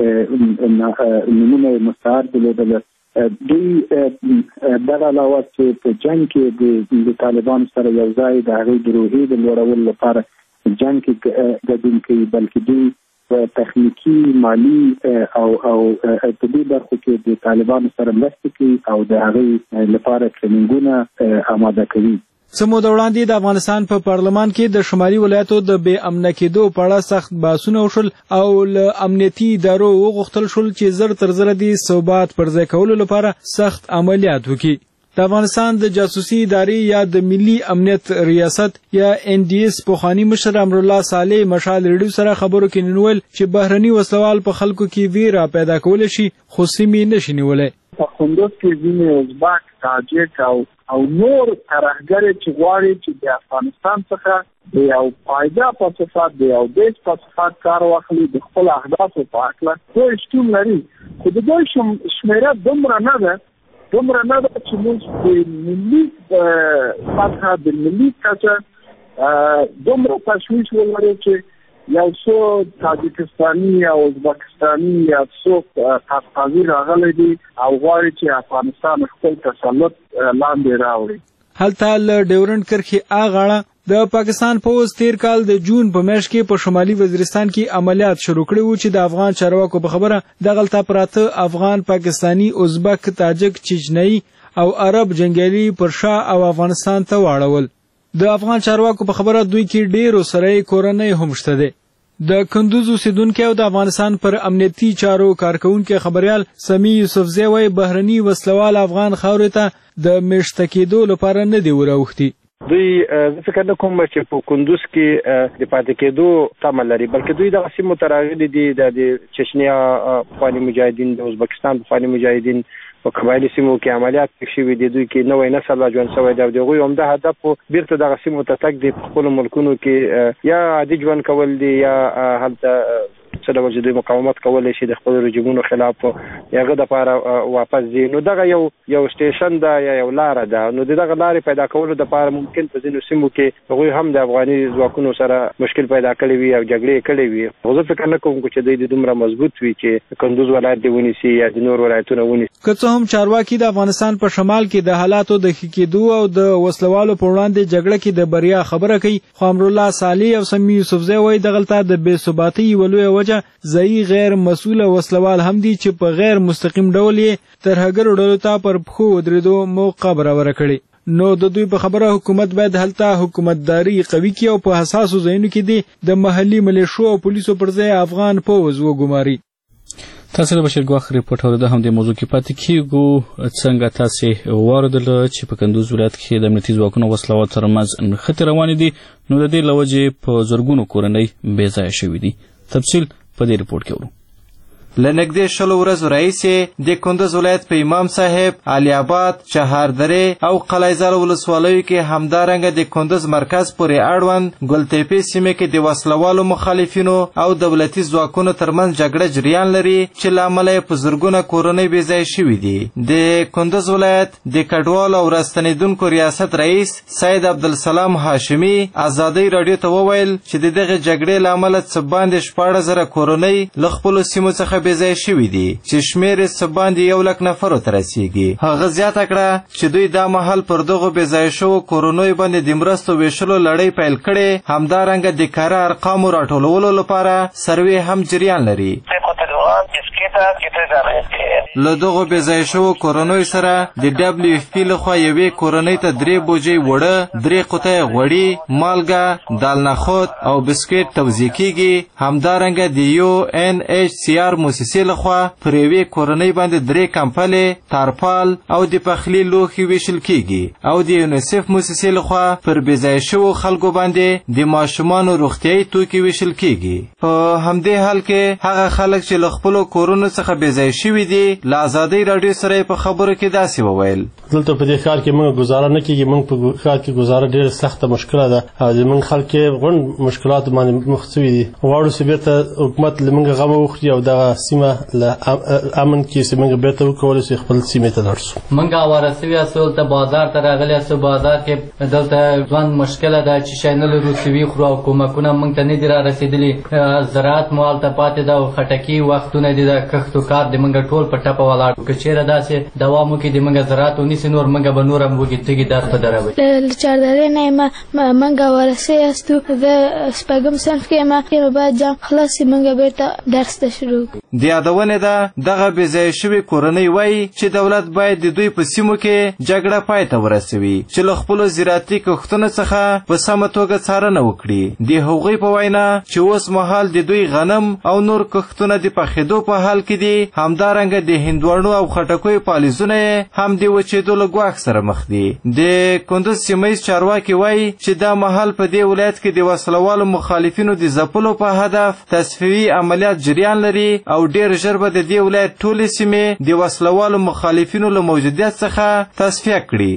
باندې نومونه یې مستعار درلودل. دوی دغه علاوه چې په جنګ کې د طالبانو سره یو ځای د هغې د روحیې د لوړولو لپاره جنګ کې ګډون کوي، بلکې دوی تخنیکی، مالی او او په دې برخو کې د طالبانو سره مرسته کوي او د هغې لپاره ټریننګونه آماده کوي. څه موده وړاندې د افغانستان په پارلمان کې د شمالي ولایتو د بې امنه کېدو په اړه سخت بحثونه وشول او له امنیتي ادارو وغوښتل شول چې زر تر زره د ثبات پر ځای کولو لپاره سخت عملیات وکړي. د افغانستان د جاسوسي ادارې یا د ملي امنیت ریاست یا ان ډي اس پخواني مشر امرالله صالح مشال ریډیو سره خبرو کې ننول چې بهرني وسلوال په خلکو کې ویره پیدا کولی شي خو سیمې نشي نیولی. په کندوز کې ځینې ازبک، تاجک او او نور ترهګر چې غواړي چې د افغانستان څخه د یو فایده په صفت د یو بیس په صفت کار واخلي د خپل اهدافو په هکله دوی شتون لري، خو د دوی شمېره دومره نه ده دومره نه ده چې موږ د ملي سطحه د ملي کچه دومره تشویش ولرو چې یو څو تاجکستاني یا ازبکستاني یا څوک قفقازي راغلی دي او غواړي چې افغانستان خپل تسلط لاندې راوړي. هلته له ډیورنډ کرښې اغاړه د پاکستان پوز تیر کال د جون په میاشت کې په شمالي وزیرستان کې عملیات شروع کړي وو چې د افغان چارواکو په خبره دغلته پراته افغان پاکستانی ازبک تاجک چچنی او عرب جنگیالي پر شا او افغانستان ته واړول. د افغان چارواکو په خبره دوی کې ډیرو سره کورنۍ هم شته دي. د کندوز اوسیدونکو او د افغانستان پر امنیتي چارو کارکونکو خبريال سمی یوسفزی وای بهرني وسلوال افغان خاورې ته د میشته کېدو لپاره نه دی وراوښتي. دوی فکر نه کوم چې په کندوز کې د پاتې کېدو تمه لري، بلکې دوی د سیمو ته راغلي دي د چچنیا افغاني مجاهدین، د ازبکستان افغاني مجاهدین په قبایلي سیمو کې عملیات شوي دي. دوی کې نوې نسل را ژوند شوی دی او د هغوی عمده هدف بیرته دغه سیمو ته تګ دی، په خپلو ملکونو کې یا عادي ژوند کول دي یا هلته څه ډول چې دوی مقاومت کولی شي د خپلو رژیمونو خلاف یا هغه دپاره واپس ځي. نو دغه یو یو سټیشن ده یا یو لاره ده. نو د دغه لارې پیدا کولو دپاره ممکن په ځینو سیمو کې هغوی هم د افغاني ځواکونو سره مشکل پیدا کړی وي او جګړې کړې وي. خو زه فکر نه کوم چې دوی دومره مضبوط وي چې کندوز ولایت دې ونیسي یا د نور ولایتونه ونیسي. که څه هم چارواکي د افغانستان په شمال کې د حالاتو د ښه کېدو او د وسلوالو په وړاندې جګړه کې د بریا خبره کوي، خو امرالله صالح او سمی یوسفزی وایي دغلته د بې ثباتۍ یوه لویه وجه ځایي غیر مسؤله وسلوال هم دي چې په غیر مستقیم ډول یې ترهګرو ډلو ته پر پښو ودرېدو موقع برابره کړې. نو د دوی په خبره حکومت باید هلته حکومتداري قوي کړي او په حساسو ځایونو کې دي د محلي ملیشو او پولیسو پر ځای افغان پوځ وګماري. تاسو د بشیر ګواخ ریپورت اورېده هم د موضوع کې پاتې کیږو. څنګه تاسو واردله چې په کندوز ولایت کې د امنیتي ځواکونو وسلوال ترمنځ نښتې روانې دي، نو د دې له وجې په زرګونو کورنۍ بې ځایه شوي دي. تفصیل په دې ریپورت کې اورو. لنګدې شلو ورځو راهیسې د کندوز ولایت په امام صاحب، علي آباد، چهاردرې او قلعهزال ولسوالیو کې همدارنګه د کندوز مرکز پورې اړوند ګلتیپې سیمې کې د وسلوالو مخالفینو او دولتي ځواکونو ترمنځ جګړه جریان لري چې له امله یې په زرګونه کورنۍ بې ځایه شوي دي. د کندوز ولایت د کډوالو او راستنېدونکو ریاست رئیس سید عبدالسلام هاشمي ازادۍ راډیو ته وویل چې د دغې جګړې له امله څه باندې شپاړس زره کورنۍ له خپلو سیمو څخه بې ځای شوي دي چې شمېر یې څه باندې یو لک نفرو ته رسیږي. هغه زیاته کړه چې دوی دا مهال پر دغو بې ځای شوو کورنیو باندې د مرستو ویشلو لړۍ پیل کړې، همدارنګه د کاره ارقامو راټولولو لپاره سروې هم جریان لري. له دغو بې ځای شوو کورنیو سره د ډبلیو اف پي لخوا یوې کورنۍ ته درې بوجۍ وړه، درې قطۍ غوړي، مالګه، دال نخود او بسکټ توزیع کیږي. همدارنګه د یو ان ایچ سی آر موسسې لخوا پر یوې کورنۍ باندې درې کمپلې، تارپال او د پخلي لوښي ویشل کیږي او د یونیسف موسسې لخوا پر بې ځای شوو خلکو باندې د ماشومانو روغتیایي توکي ویشل کیږي. په همدې حال کې هغه خلک چې له خپلو کورونو څخه بې ځای شوي دي له ازادۍ راډیو سره په خبرو کې داسې وویل. دلته په دې ښار کې موږ ګزاره نه کېږي. موږ په ښار کې ګزاره ډېره سخته مشکله ده او زموږ خلک یې غونډ مشکلاتو باندې مخ شوي دي. غواړو چې بېرته حکومت له موږ غمه وخوري او دغه سیمه له امن کې چې موږ بېرته وکولی شو خپل سیمې ته لاړ شو. موږ اواره سوي یاستو، دلته بازار ته راغلي یاستو. بازار کې دلته ژوند مشکله ده چې شی نه لرو چې وخورو او کومکونه موږ ته نه دي را رسېدلي. زراعت مو هلته پاتې ده او خټکي وختونه دي د کښتو کار د موږ ټول په ټپه ولاړ. که چېرې داسې دوام وکړي د موږ زراعت ونیسي نور موږ به نور هم وږي تږي درد په دروي. له چاردرې نه یم موږ ورسې یاستو. زه شپږم صنف کې یم نو باید جام خلاص شي موږ بېرته درس ته شروع کړو. د یادونې ده دغه بې ځایه شوې کورنۍ وایي چې دولت باید د دوی په سیمو کې جګړه پای ته ورسوي چې له خپلو زراعتي کښتونو څخه په سمه توګه څارنه وکړي. د هغوی په وینا چې اوس مهال د دوی غنم او نور کښتونه د پخېدو په حال کې دي. همدارنګه د هندواڼو او خټکیو پالیزونه هم د وچېدو له ګواښ سره مخ دي. د کندوز سیمهیز چارواکي وایي چې دا مهال په دې ولایت کې د وسلوالو مخالفینو د ځپلو په هدف تصفیوي عملیات جریان لري او ډېر ژر به د دې ولایت ټولې سیمې د وسلوالو مخالفینو له موجودیت څخه تصفیه کړي.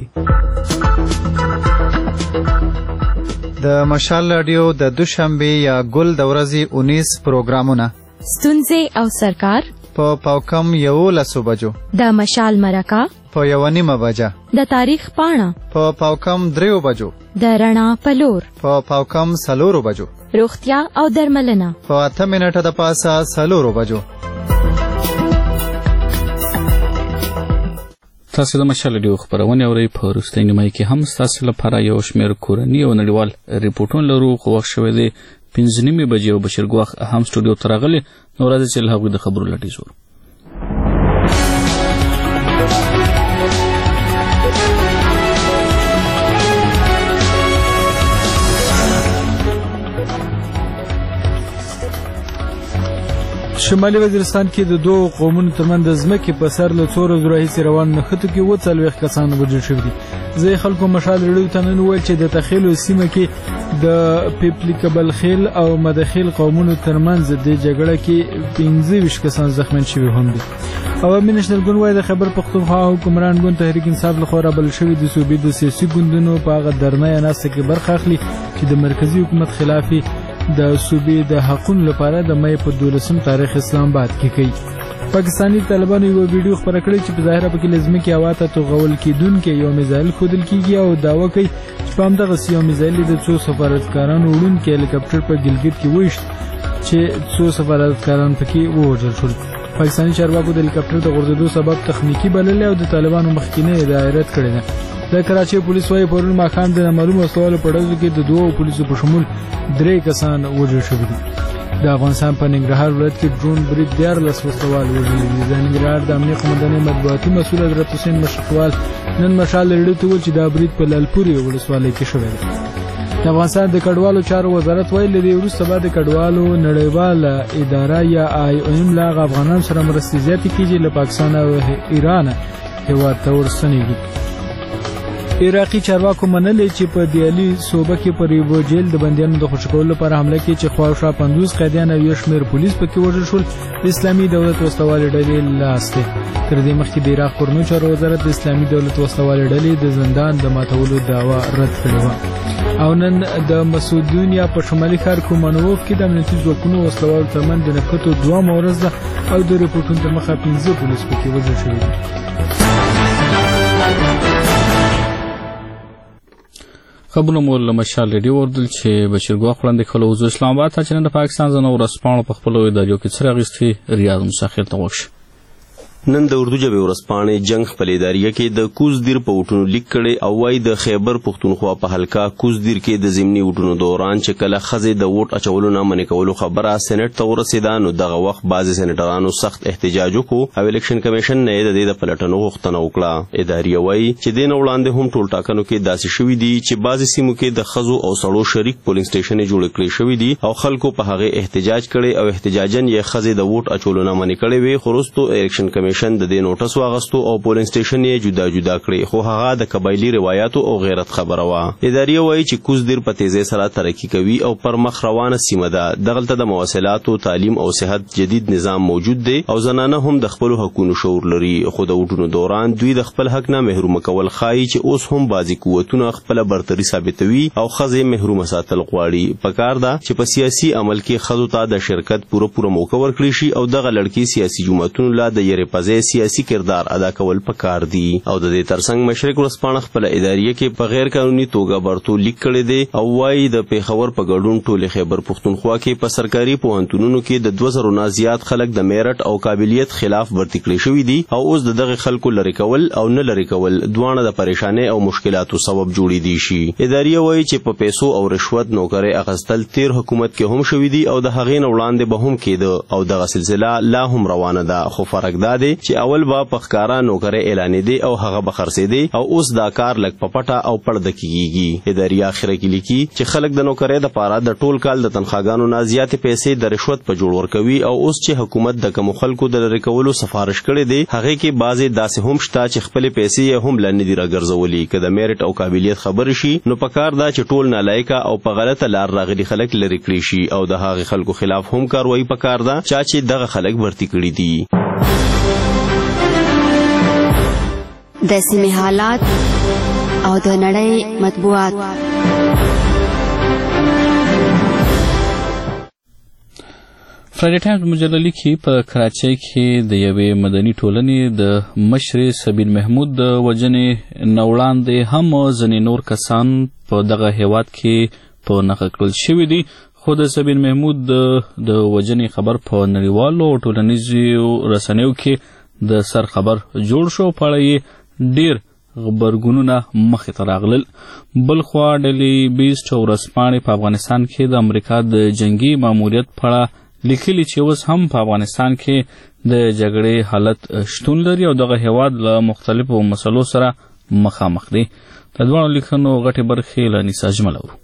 د مشال راډیو د دوشنبه یا ګل د ورځې اونیس پروګرامونه ستونزې او سرکار په پاوکم یولسو بجو، د مشال مرکه په یو نیمه بجه، د تاریخ پاڼه په پاوکم دریو بجو، د رڼا پلور په پاوکم سلورو بجو، روغتیا او درملنه په اته منټه د پاسه سلورو بجو. تاسو د مشال ډیو خبرونه اورئ. په وروستۍ نیمه کې هم تاسو لپاره یو شمېر کورني او نړیوال ریپورتونه لرو. خو وخت شوی دی پنځه نیمې بجې او بشیر ګواخ هم سټوډیو ته راغلی. نو راځئ چې له هغوی د خبرو لټې زور. شمالي وزیرستان کې د دوه قومونو ترمنځ د ځمکې په سر له څو ورځو راهیسې روان نښتو کې اووه څلوېښت کسان وژل شوي دي. ځایي خلکو مشال ریډیو ته نن وویل چې د تخیلو سیمه کې د پیپلیکبل خیل او مدخیل قومونو ترمنځ د جګړه کې پنځه ویشت کسان زخمیان شوي هم دي. عوامي نېشنل ګوند وایي د خیبر پښتونخوا حکمران ګوند تحریک انصاف لخوا رابلل شوي د صوبې د سیاسي ګوندونو په هغه درنه ناسته کې برخه اخلي چې د مرکزي حکومت خلاف د صوبې د حقونو لپاره د مې په دولسم تاریخ اسلام آباد کې کوي. پاکستاني طالبانو یو ویډیو خپره کړې چې په ظاهره پکې لازمي کې هوا ته توغول کېدونکې یو میزایل ښودل کېږي او دعوه کوي چې په همدغسې یو میزایل د څو سفارتکارانو وړونکي هلیکاپټر په ګلګت کې وویشت چې څو سفارتکاران پکې ووژل شول. پاکستاني چارواکو د هلیکاپټر د غورځېدو سبب تخنیکي بللی او د طالبانو مخکینۍ هدایت کړې ده. د کراچۍ پولیس وايي پرون ماښام د نامعلومو وسلوالو په ډزو کې د دوو پولیسو په شمول درې کسان وژل شوي دي. د افغانستان په ننګرهار ولایت کې ډرون برید دیارلس وسلوال وژلي دي. د ننګرهار د امنیه قومندانۍ مطبوعاتي مسؤل حضرت حسین مشرقوال نن مشال ریډیو ته وویل چې دا برید په لالپورې ولسوالۍ کې شوی دی. د افغانستان د کډوالو چارو وزارت وایي له دې وروسته به د کډوالو نړیواله اداره یا آی او ایم له هغه افغانانو سره مرستې زیاتې کېږي له پاکستان او ایران هېواد ته ورستنېږي. عراقي چارواکو منلې چې په دیالي صوبه کې پر یو جیل د بندیانو د خوشي کولو لپاره حمله کې چې خواوشا پنځوس قیدیان او یو شمېر پولیس پکې وژل شول د اسلامي دولت وسلوالې ډلې لاس دی. تر دې مخکې د عراق کورنیو چارو وزارت د اسلامي دولت وسلوالې ډلې د زندان د ماتولو دعوه رد کړې وه. او نن د مسودونیا په شمالي ښار کومانوف کې د امنیتي ځواکونو وسلوالو ترمنځ د نښتو دویمه ورځ ده او د ریپورټونو تر مخه پنځه پولیس پکې وژل شوي دي. خبرونه مو له مشال ریډیو اوردل چې بشیر ګواخ وړاندې کړل. اوس اسلام آباد ته چې نن د پاکستان ځنو ورځپاڼو په خپلو اداریو کې څه راغیستي ریاض مساخر ته وښ. نن د اردو ژبې ورځپاڼې جنګ خپل اداریه کې د کوزدیر په وټونو لیک کړي او وايي د خیبر پښتونخوا په حلقه کوزدیر کې د ضمني وټونو دوران چې کله ښځې د ووټ اچولو نه منع کولو خبره سېنټ ته ورسېده نو دغه وخت بعضې سېنټرانو سخت احتجاج وکړو او الیکشن کمیشن نه یې د دې د پلټنو غوښتنه وکړه. اداریه وايي چې دې نه وړاندې هم ټول ټاکنو کې داسې شوي دي چې بعضې سیمو کې د ښځو او سړو شریک پولینګ سټیشنې جوړ کړي شوي دي او خلکو په هغې احتجاج کړي او احتجاجاً یې ښځې د ووټ اچولو نه منع کړې وې. خو وروستو الیکشن کمیشن د دې نوټس واغستو او پولینګ سټیشن یې جدا جدا کړي خو هغه د قبایلي روایتو او غیرت خبره وه. اداریه وایي چې کوزدیر په تیزۍ سره ترقي کوي او پر مخ روانه سیمه ده. دغلته د مواصلاتو، تعلیم او صحت جدید نظام موجود دی او زنانه هم د خپلو حقونو شعور لري. خو د وټونو دوران دوی د خپل حق نه محروم کول ښایي چې اوس هم بعضې قوتونه خپله برتري ثابتوي او ښځې محرومه ساتل غواړي. پکار ده چې په سیاسي عمل کې ښځو ته د شرکت پوره پوره موقع ورکړي شي او دغه لړکې سیاسي جماعتونو لا د یرې پځې سیاسي کردار ادا کول پکار دي. او د دې ترڅنګ مشرق ورځپاڼه خپل اداریه کې په غیر قانوني توګه برتو لیک کړی دی او وايي د پیښور په ګډون ټول خیبر پښتونخوا کې په سرکاري پوهنتونونو کې د دوه زرو نه زیات خلک د میرټ او قابلیت خلاف برتي کړي شوي دي او اوس د دغه خلکو لري کول او نه لري کول دواړه د پریشانۍ او مشکلاتو سبب جوړې دي شي. اداریه وايي چې په پیسو او رشوت نوکرۍ اخیستل تیر حکومت کې هم شوي دي او د هغې نه وړاندې به هم کېده او دغه سلسله لا هم روانه ده. خو فرق دا دی چې اول به په ښکاره نوکرۍ اعلانې دی او هغه به خرڅېدی او اوس دا کار لږ په پټه او پړده کېږي. اداریه اخره کې لیکي چې خلک د نوکرۍ دپاره د ټول کال د تنخواګانو نه زیاتې پیسې د رشوت په جوړ ورکوي او اوس چې حکومت د کومو خلکو د لرې کولو سفارش کړی دی هغې کې بعضې داسې هم شته چې خپلې پیسې یې هم لا نه دي راګرځولي. که د میرټ او قابلیت خبرې شي نو پکار ده چې ټول نالایقه او په غلطه لار راغلي خلک لرې کړي شي او د هغې خلکو خلاف هم کاروایي پکار ده چا چې دغه خلک برتي کړي دي. د سیمې حالات او د نړۍ مطبوعات. فرایډي ټایمز مجله لیکي په کراچۍ کې د یوې مدني ټولنې د مشرې سبین محمود د وژنې نه وړاندې هم ځینې نور کسان په دغه هیواد کې په نښه کړل شوي دي. خو د سبین محمود د وژنې خبر په نړیوالو ټولنیزو رسنیو کې د سر خبر جوړ شو. په اړه یې ډیر غبرګونونه مخې ته راغلل. بل خوا ډیلی بیسټ ورځپاڼې په افغانستان کې د امریکا د جنگي ماموریت په اړه لیکلي چې اوس هم په افغانستان کې د جګړې حالت شتون لري او دغه هیواد له مختلفو مسلو سره مخامخ دی. د دواړو لیکنو غټې برخې له نسا اجمل اورو.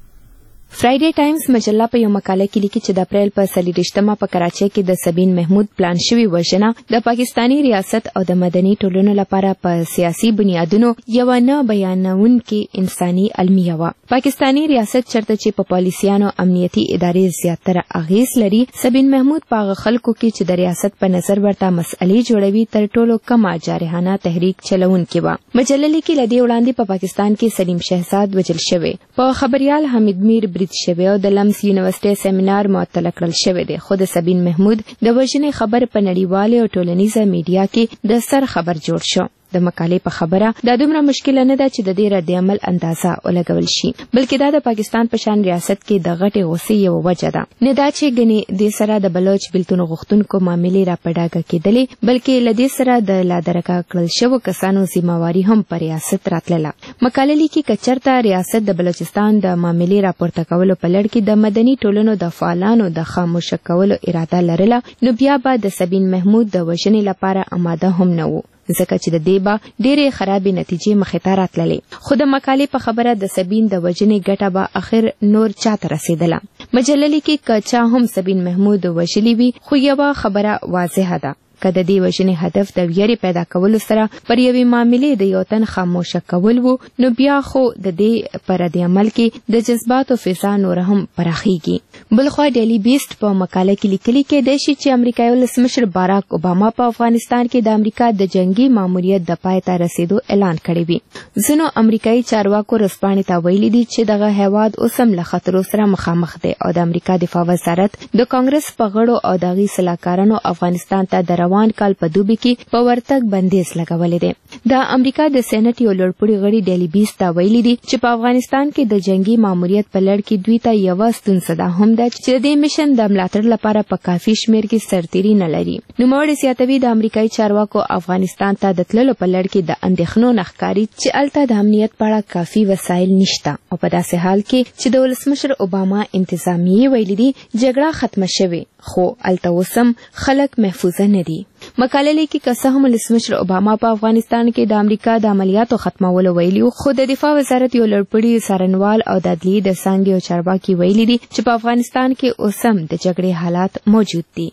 فرایډے ټایمز مجله په یو مقاله کې لیکي چې د اپریل په څلوېښتمه په کراچۍ کې د سبین محمود پلان شوی وژنه د پاکستانی ریاست او د مدني ټولنو لپاره په سیاسي بنیادونو یو نه بیانونکې انساني المیه وه. پاکستانی ریاست چرته چې په پالیسیانو امنیتي ادارې زیاتره اغیز لري، سبین محمود په هغه خلکو کې چې د ریاست په نظر ورته مسئلې جوړوي تر ټولو کمه جارحانه تحریک چلونکې وه. مجله لیکي له دې وړاندې په پاکستان کې سلیم شهزاد وژل شوی، په خبریال حمید میر برید شوی او د لمس یونیورسيټي سیمینار معطل کړل شوی دی. خو د سبین محمود د وژنې خبر په نړیواله او ټولنیزه میډیا کې د سر خبر جوړ شو. د مقالې په خبره دا دومره مشکل نه ده چې د دې رد عمل اندازه ولګول شي، بلکې دا د پاکستان په شان ریاست کې د غټې غوسې یو وجه ده. نه دا چې ګنې د سره د بلوچ بلتون غوښتونکو معاملې را پډاګه کېدلې، بلکې لدې سره د لادرکه کړل شوو کسانو ذمہواری هم پر ریاست راتلله. مقالې لیکي کچرته ریاست د بلوچستان د معاملې راپورته کولو په لړ کې د مدني ټولنو د فعالانو د خاموش کولو اراده لرله، نو بیا به د سبین محمود د وژنې لپاره آماده هم نه وو، ځکه چې د دې به ډېرې خرابې نتیجې مخې ته راتللې. خو د مقالې په خبره د سبین د وژنې ګټه به اخر نور چاته رسېدله. مجله لیکي که چا هم سبین محمود وژلی وي، خو یوه خبره واضحه ده، که د دې وژنې هدف د ویرې پیدا کولو سره پر یوې معاملې د یو تن خاموشه کول وو، نو بیا خو د دې په رد عمل کې د جذباتو فضا نور هم پراخیږي. بلخوا ډیلی بیسټ په مقاله کې لیکلي کېدای شي چې امریکایي ولسمشر باراک اوباما په افغانستان کې د امریکا د جنگي ماموریت د پای ته رسیدو اعلان کړی وي. ځینو امریکایي چارواکو رسپاڼې ته ویلي دي چې دغه هیواد اوس هم له خطرو سره مخامخ دی او د امریکا دفاع وزارت د کانګرس په غړو او د هغوی سلاکارانو افغانستان ته د روان کال په دوبي کې په ورتګ بندیز لګولې دی. د امریکا د سېنات یو لوړپوړي غړي ډیلی بیسټ ته ویلي دي چې په افغانستان کې د جنگي ماموریت په لړ کې دوی ته یوه ستونزه ده هم ده چې د دې مشن د ملاتړ لپاره په کافي شمیر کې سرتیري نه لري. نوموړي زیاتوي د امریکایي چارواکو افغانستان ته د تللو په لړ کې د اندېښنو نه ښکاري چې هلته د امنیت په اړه کافي وسایل نشته او په داسې حال کې چې د ولسمشر اوباما انتظامیې ویلي دي جګړه ختمه شوې، خو هلته اوس هم خلک محفوظه نه دي. مقاله لیکي که څه هم ولسمشر اوباما په افغانستان کې د امریکا د عملیاتو ختمولو ویلي، خو د دفاع وزارت یو لوړپوړي څارنوال او د عدلیې د څانګې یو چارواکي ویلي دي چې په افغانستان کې اوس هم د جګړې حالات موجود دي.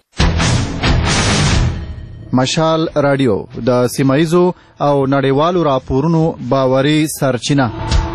مشال رادیو د سیمایزو او نړیوالو راپورونو باوري سرچینه.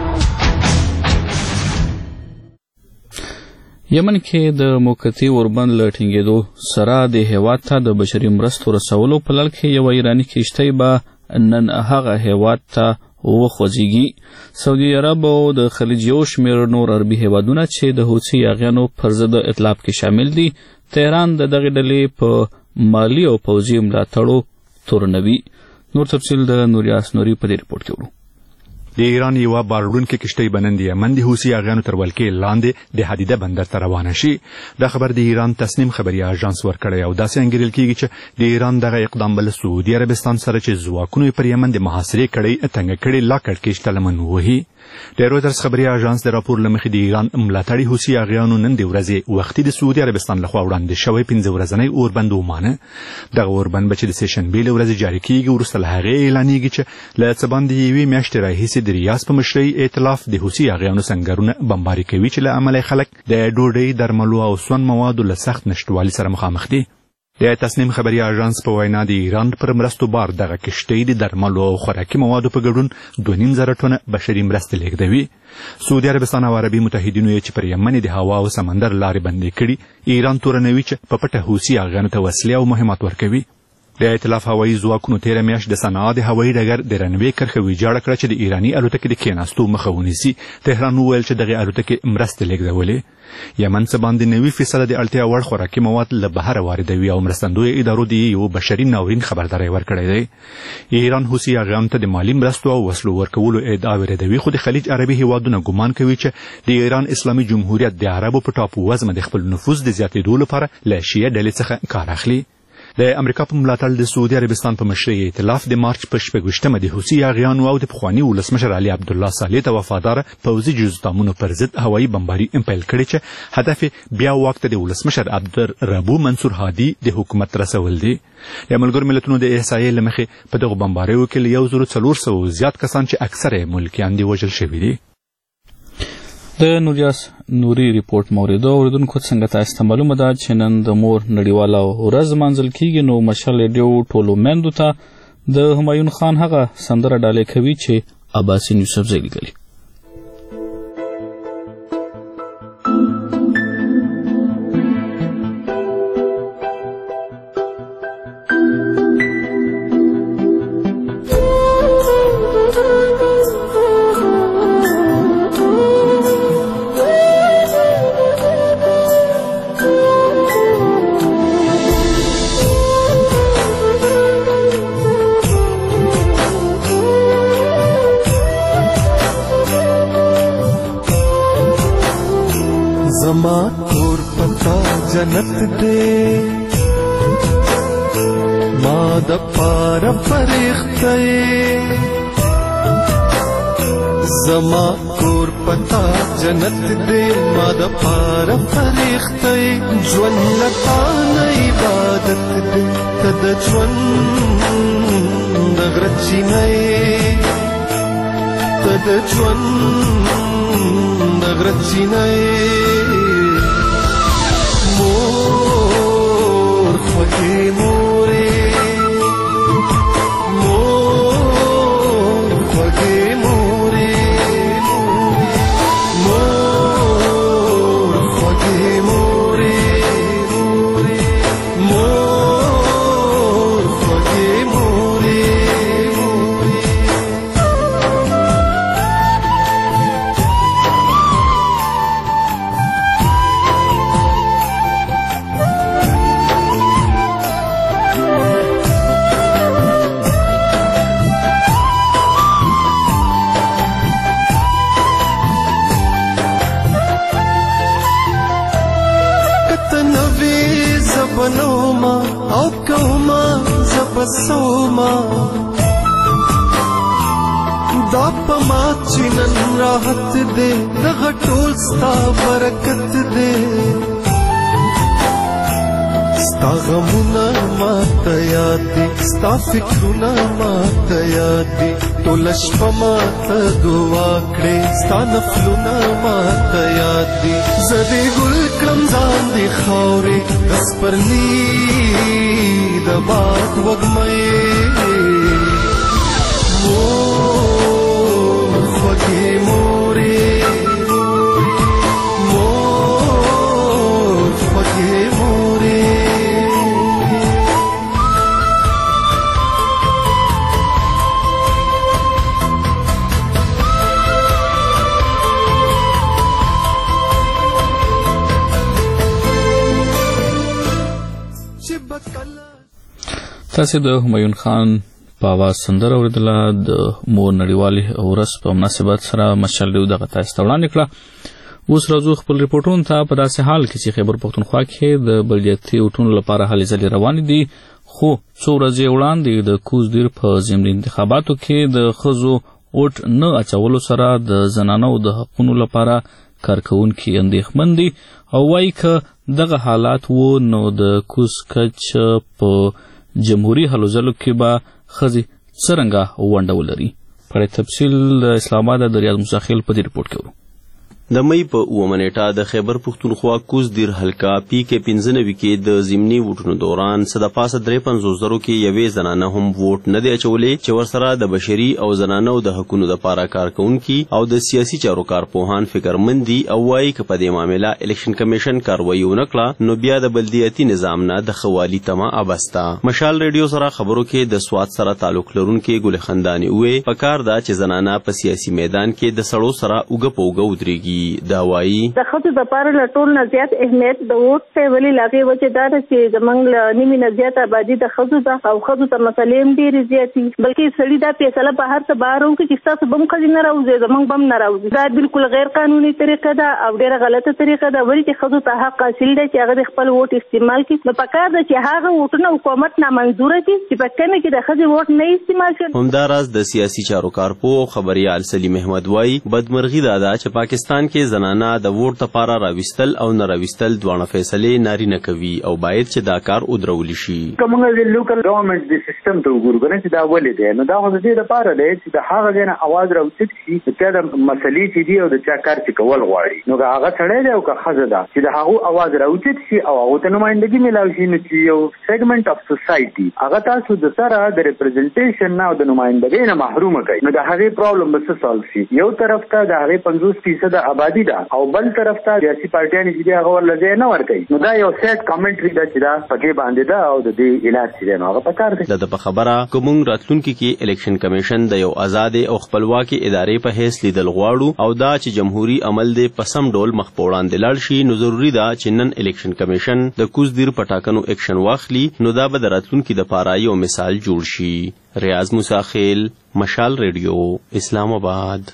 یمن کې د موقتي اوربند له ټینګېدو سره د هیواد ته د بشري مرستو رسولو په لړ کې یوه ایراني کښتۍ به نن هغه هیواد ته وخوځېږي. سعودي عرب او د خلیج یو شمېر نور عربي هیوادونه چې د حوثي یاغیانو پر ضد اطلاف کې شامل دي، تهران د دغې ډلې په مالي او پوځي ملاتړو تورنوي. نور تفصیل د نوریاس نوري په دې رپورټ کې ورو. د ایران یوه بارړونکې کښتۍ به نن د یمن د حوثي یاغیانو تر ولکې لاندې د حدیده بندر ته روانه شي. دا خبر د ایران تسنیم خبري اژانس ورکړی او داسې انګیرل کېږي چې د ایران دغه اقدام به له سعودي عربستان سره چې ځواکونو پر یمن د محاصرې کړۍ تنګه کړې لا کړکېچ ته لمن ووهي. د رویټرز خبري اژانس د راپور له مخې د ایران ملاتړي حوثي یاغیانو نن د ورځې وختي د سعودي عربستان لخوا وړاندې شوی پنځه ورځنی اوربند ومانه. دغه اوربند به چې د سېشنبې له ورځې جاري کېږي، وروسته له هغې اعلانېږي چې له څه باندې یوې میاشتې راهیسې د ریاض په مشرۍ ائتلاف د حوثي یاغیانو سنګرونه بمباري کوي چې له امله خلک د ډوډۍ، درملو او سون موادو له سخت نشتوالي سره مخامخ دي. د تسنیم خبري اژانس په وینا د ایران پر مرستو بار دغه کښتۍ د درملو او خوراکي موادو په ګډون دوه نیم زره ټنه بشري مرستې لیږدوي. سعودي عربستان او عربي متحدینو یې چې پر یمن د هوا او سمندر لارې بندې کړي، ایران تورنوي چې په پټه حوثي یاغیانو ته وسلې او مهمات ورکوي. د ائتلاف هوایي ځواکونو تیره میاشت د صنعا د هوایي ډګر د رنوې کرښه ویجاړه کړه چې د ایراني الوتکې د کېناستو مخه ونیسي. تهران وویل چې دغې الوتکې مرستې لیږدولې. یمن څه باندې نوي فیصده د اړتیا وړ خوراکي مواد له بهره واردوي او مرستندویه ادارو د یو بشري ناورین خبرداری ورکړی دی. ایران حوثي یاغیانو ته د مالي مرستو او وسلو ورکولو ادعا ردوي، خو د خلیج عربي هیوادونه ګمان کوي چې د ایران اسلامي جمهوریت د عربو په ټاپو وزمه د خپل نفوذ د زیاتېدو لپاره له شیعه ډلې څخه کار اخلي. د امریکا په ملاتړ د سعودي عربستان په مشرۍ ائتلاف د مارچ په شپږویشتمه د حوثي یاغیانو او د پخواني ولسمشر علي عبدالله صالح ته وفادار پوځي جزدامونو پر ضد هوایي بمباري پیل کړې چې هدف بیا واک ته د ولسمشر عبدالربو منصور هادي د حکومت رسول دي. د ملګرو ملتونو د احصایې له مخې په دغو بمباریو کې له یو زرو څلور سوه زیات کسان چې اکثره ملکیان دي وژل شوي دي. د نوریاس نوري ریپورت موریدو اوریدونکو څنګه تاسو ته معلومه ده چې نن د مور نړیواله ورځ لمانځل کیږي، نو مشال ریډیو ټولو میندو ته د همایون خان هغه سندره ډالۍ کوي چې عباسین یوسفزی لیکلي. زما کور پتا جنت دے ما د پار فرښتې، زما کور پتا جنت دے ما د پار فرښتې، ژوند لتا نه عبادت دے ته د ژوند د غرچی نه ته د ژوند د غرچی نه مور خوږې مورې مور خوږې مورې مور خوږې مورې مور خوږې مورې بنوما او کوما زبسوما دا پما چنن راحت دے دغه ټول ستا برکت دے، ستا غمونه ماته یاد دي ستا فکرونه ماته یاد دي، ټوله شپه ماته دعا کړې ستا نفلونه ماته یاد دي، زه دې ګل کړم ځان دې خاورې د سپرلي د باد وږمې، مور خوږې مورې مور خوږې مورې تاسې د همایون خان په اواز سندره اورېدله. د مور نړیوالې ورځ په مناسبت سره مشال ریډیو دغه تاسو ته وړاندې کړه. اوس راځو خپل ریپورټونو ته. په داسې حال کې چې خیبر پښتونخوا کې د بلدیاتي اوټونو لپاره هلې ځلې روانې دي، خو څو ورځې وړاندې د کوزدیر په ضمني انتخاباتو کې د ښځو اوټ نه اچولو سره د زنانو د حقونو لپاره کارکوونکي اندېښمن دي او وایي که دغه حالات و نو د کوز کچ په جمهوري هلو ځلو کې به ښځې څرنګه ونډه ولري. په تفصیل د اسلام آباد د ریاض مستخیل په دې ریپورټ کې ورو. د مئی په اوومه نیټه د خیبر پښتونخوا کوزدیر حلقه پی کې پنځه نوي کې د ضمني ووټونو دوران څه د پاسه درې پنځوس زرو کې یوې زنانه هم ووټ نه دی اچولی چې ورسره د بشري او زنانو د حقونو دپاره کارکوونکي او د سیاسي چارو کارپوهان فکرمند دي او وایي که په دې معامله الیکشن کمیشن کاروایي ونه کړه نو بیا د بلدیاتي نظام نه د ښه والي تمه ابسته. مشال ریډیو سره خبرو کې د سوات سره تعلق لرونکي ګل خنداني وویل پکار ده چې زنانه په سیاسي میدان کې د سړو سره اوږه په اوږه ودرېږي دا وایي د ښځو دپاره له ټول نه زیات اهمیت د ووټ دی، ولې له هغې وجې دا ده چې زموږ له نیمې نه زیاته آبادي د ښځو ده او ښځو ته مسلې هم ډېرې زیاتې، بلکې سړي دا فیصله بهر ته بهر وکړي چې ستاسو به هم ښځې نه راوځي، زموږ به هم نه راوځي. دا بالکل غیر قانوني طریقه ده او ډېره غلطه طریقه ده، ولې چې ښځو ته حق حاصل دی چې هغه د خپل ووټ استعمال کړي. نو پکار ده چې هغه ووټونه حکومت نامنظوره کړي چې په کمې کې د ښځې ووټ نه استعمال کړي. همداراز د سیاسي چارو کارپوه خبریال سلیم احمد وایي بدمرغي دا ده چې پاکستان کې زنانه د ووټ لپاره راوستل او نه راوستل دواړه فیصلې نارینه کوي او باید چې دا کار ودرول شي. کومه د لوکل ګورنمنت د سیستم ته وګورئ چې دا ولې دی، نو دا خو د دې لپاره دی چې د هغه ځای نه اواز راوچت شي چې د مسلې چې دی او د چا کار چې کول غواړي، نو هغه سړی دی او که ښځه ده چې د هغو اواز راوچت شي او هغو ته نمایندګي میلاو شي، نو چې یو سیګمنټ اف سوسایټي هغه تاسو د سره د ریپرزنټیشن نه او د نمایندګۍ نه محرومه کوي، نو د هغې پرابلم به څه سالو شي. یو طرف ته د هغې پنځوس فیصده آبادي ده او بل طرف ته سیاسي پارټیانې چې دی هغه ورله ځای نه ورکوي، نو دا یو سیټ کامنټري ده چې دا پکې باندې ده او د دې علاج چې دی نو هغه پکار دی. د ده په خبره که موږ راتلونکي کې الیکشن کمیشن د یو ازادې او خپلواکې ادارې په حیث لیدل غواړو او دا چې جمهوري عمل دی په سم ډول مخ په وړاندې لاړ شي، نو ضروري ده چې نن الیکشن کمیشن د کوزدیر په ټاکنو اکشن واخلي، نو دا به د راتلونکي دپاره یو مثال جوړ شي. ریاض موسی خیل، مشال ریډیو، اسلام آباد.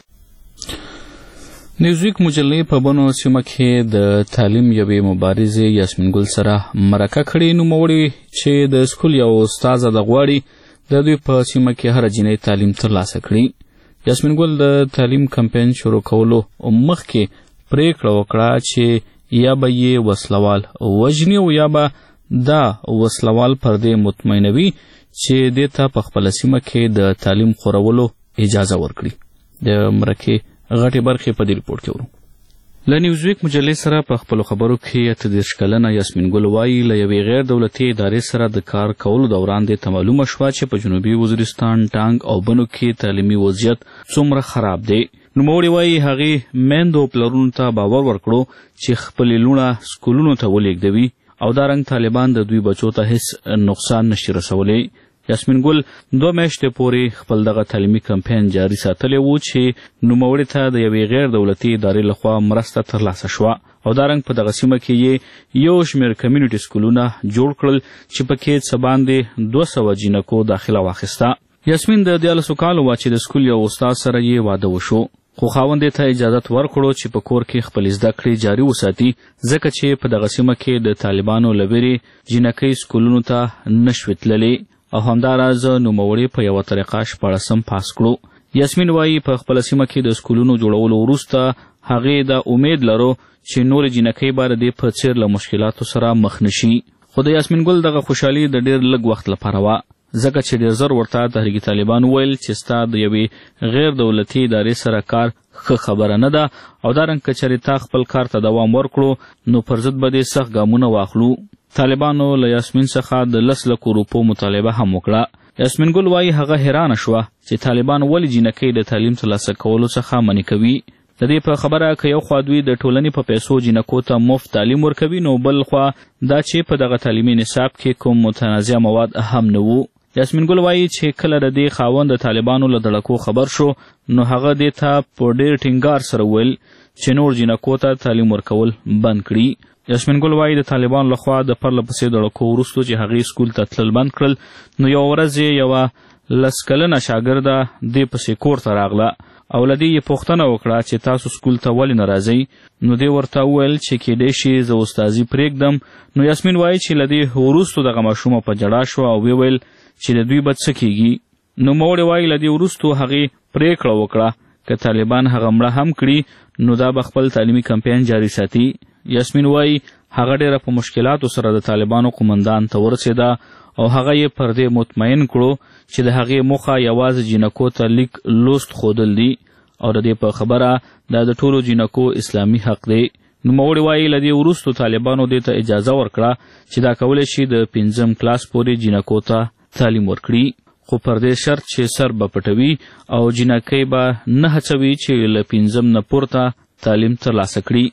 نیوزویک مجلې په بنو سیمه کې د تعلیم یوې مبارزې یاسمین ګل سره مرکه کړې. نوموړې چې د سکول یو استاذه ده غواړي د دوی په سیمه کې هره جینۍ تعلیم ترلاسه کړي. یاسمین ګل د تعلیم کمپین شروع کولو مخکې پریکړه وکړه چې یا به یې وسلوال وژني او یا به دا وسلوال پر دې مطمئنوي چې دې ته په خپله سیمه کې د تعلیم خورولو اجازه ورکړي. د مرکې غټې برخې په دې ریپورټ کې ورو. له نیوزویک مجلې سره په خپلو خبرو کې اته دېرش کلنه یاسمین ګل وایي له یوې غیر دولتي ادارې سره د کار کولو دوران دې ته معلومه شوه چې په جنوبي وزیرستان، ټانګ او بنو کې تعلیمي وضعیت څومره خراب دی. نوموړې وایي هغې میندو او پلرونو ته باور ورکړو چې خپلې لوڼه سکولونو ته ولېږدوي او دا رنګ طالبان د دوی بچو ته هیڅ نقصان نشي رسولی. یاسمین ګل دوه میاشتې پورې خپل دغه تعلیمي کمپین جاري ساتلی و چې نوموړې ته د یوې غیر دولتي ادارې لخوا مرسته ترلاسه شوه او دا رنګ په دغه سیمه کې یې یو شمېر کمیونټي سکولونه جوړ کړل چې پکې څه باندې دوه سوه جینکو داخله واخیسته. یاسمین د دیارلسو کالو وه چې د سکول یو استاد سره یې واده وشو، خو خاوند ته اجازت ورکړو چې په کور کې خپل زده کړې جاري وساتي، ځکه چې په دغه سیمه کې د طالبانو له ویرې جینکۍ سکولونو ته نشوې تللې او همداراز نوموړې په یوه طریقه شپاړسم پاس کړو. یاسمین وایي په خپله سیمه کې د سکولونو جوړولو وروسته هغې دا امید لرو چې نورې جینکۍ به د دې په څېر له مشکلاتو سره مخ نه شي. خو د یاسمین ګل دغه خوشحالي د ډېر لږ وخت لپاره وه، ځکه چې ډېر زر ورته تحریک طالبان وویل چې ستا د یوې غیر دولتي ادارې سره کار ښه خبره نه ده او دا رنګ که چېرې تا خپل کار ته دوام ورکړو نو پر ضد به دې سخت ګامونه واخلو. طالبانو له یاسمین څخه د لس لکو روپو مطالبه هم وکړه. یاسمین ګل وایي هغه حیرانه شوه چې طالبان ولې جینکۍ د تعلیم ترلاسه کولو څخه منع کوي. د دې په خبره که یو خوا دوی د ټولنې په پیسو جینکو ته مفت تعلیم ورکوي، نو بل خوا دا چې په دغه تعلیمي نصاب کې کوم متنازع مواد هم نه وو. یاسمین ګل وایي چې کله د دې خاوند د طالبانو له دړکو خبر شو نو هغه دې ته په ډېر ټینګار سره وویل چې نور جینکو ته تعلیم ورکول بند کړي. یاسمین ګل وایي د طالبانو لخوا د پرله پسې دړکو وروستو چې هغې سکول ته تلل بند کړل، نو یوه ورځ یې یوه لس کلنه شاګرده دې پسې کور ته راغله او له دې یې پوښتنه وکړه چې تاسو سکول ته ولې نه راځئ؟ نو دې ورته وویل چې کیدای شي زه استازي پرېږدم. نو یاسمین وایي چې له دې وروستو دغه ماشومه په جړا شوه او ویې ویل چې د دوی به څه کیږي. نوموړې وایي له دې وروستو هغې پرېکړه وکړه که طالبان هغه مړه هم کړي نو دا به خپل تعلیمي کمپین جاري ساتي. یاسمین وایي هغه ډېره په مشکلاتو سره د طالبانو قمندان ته ورسېده او هغه یې پر دې مطمئن کړو چې د هغې موخه یوازې جینکو ته لیک لوست ښودل دي او د دې په خبره دا د ټولو جینکو اسلامي حق دی. نوموړې وایي له دې وروستو طالبانو دې ته اجازه ورکړه چې دا کولی شي د پنځم کلاس پورې جینکو ته تعلیم ورکړي، خو پر دې شرط چې سر به پټوي او جینکۍ به نه هڅوي چې له پنځم نه پورته تعلیم ترلاسه کړي.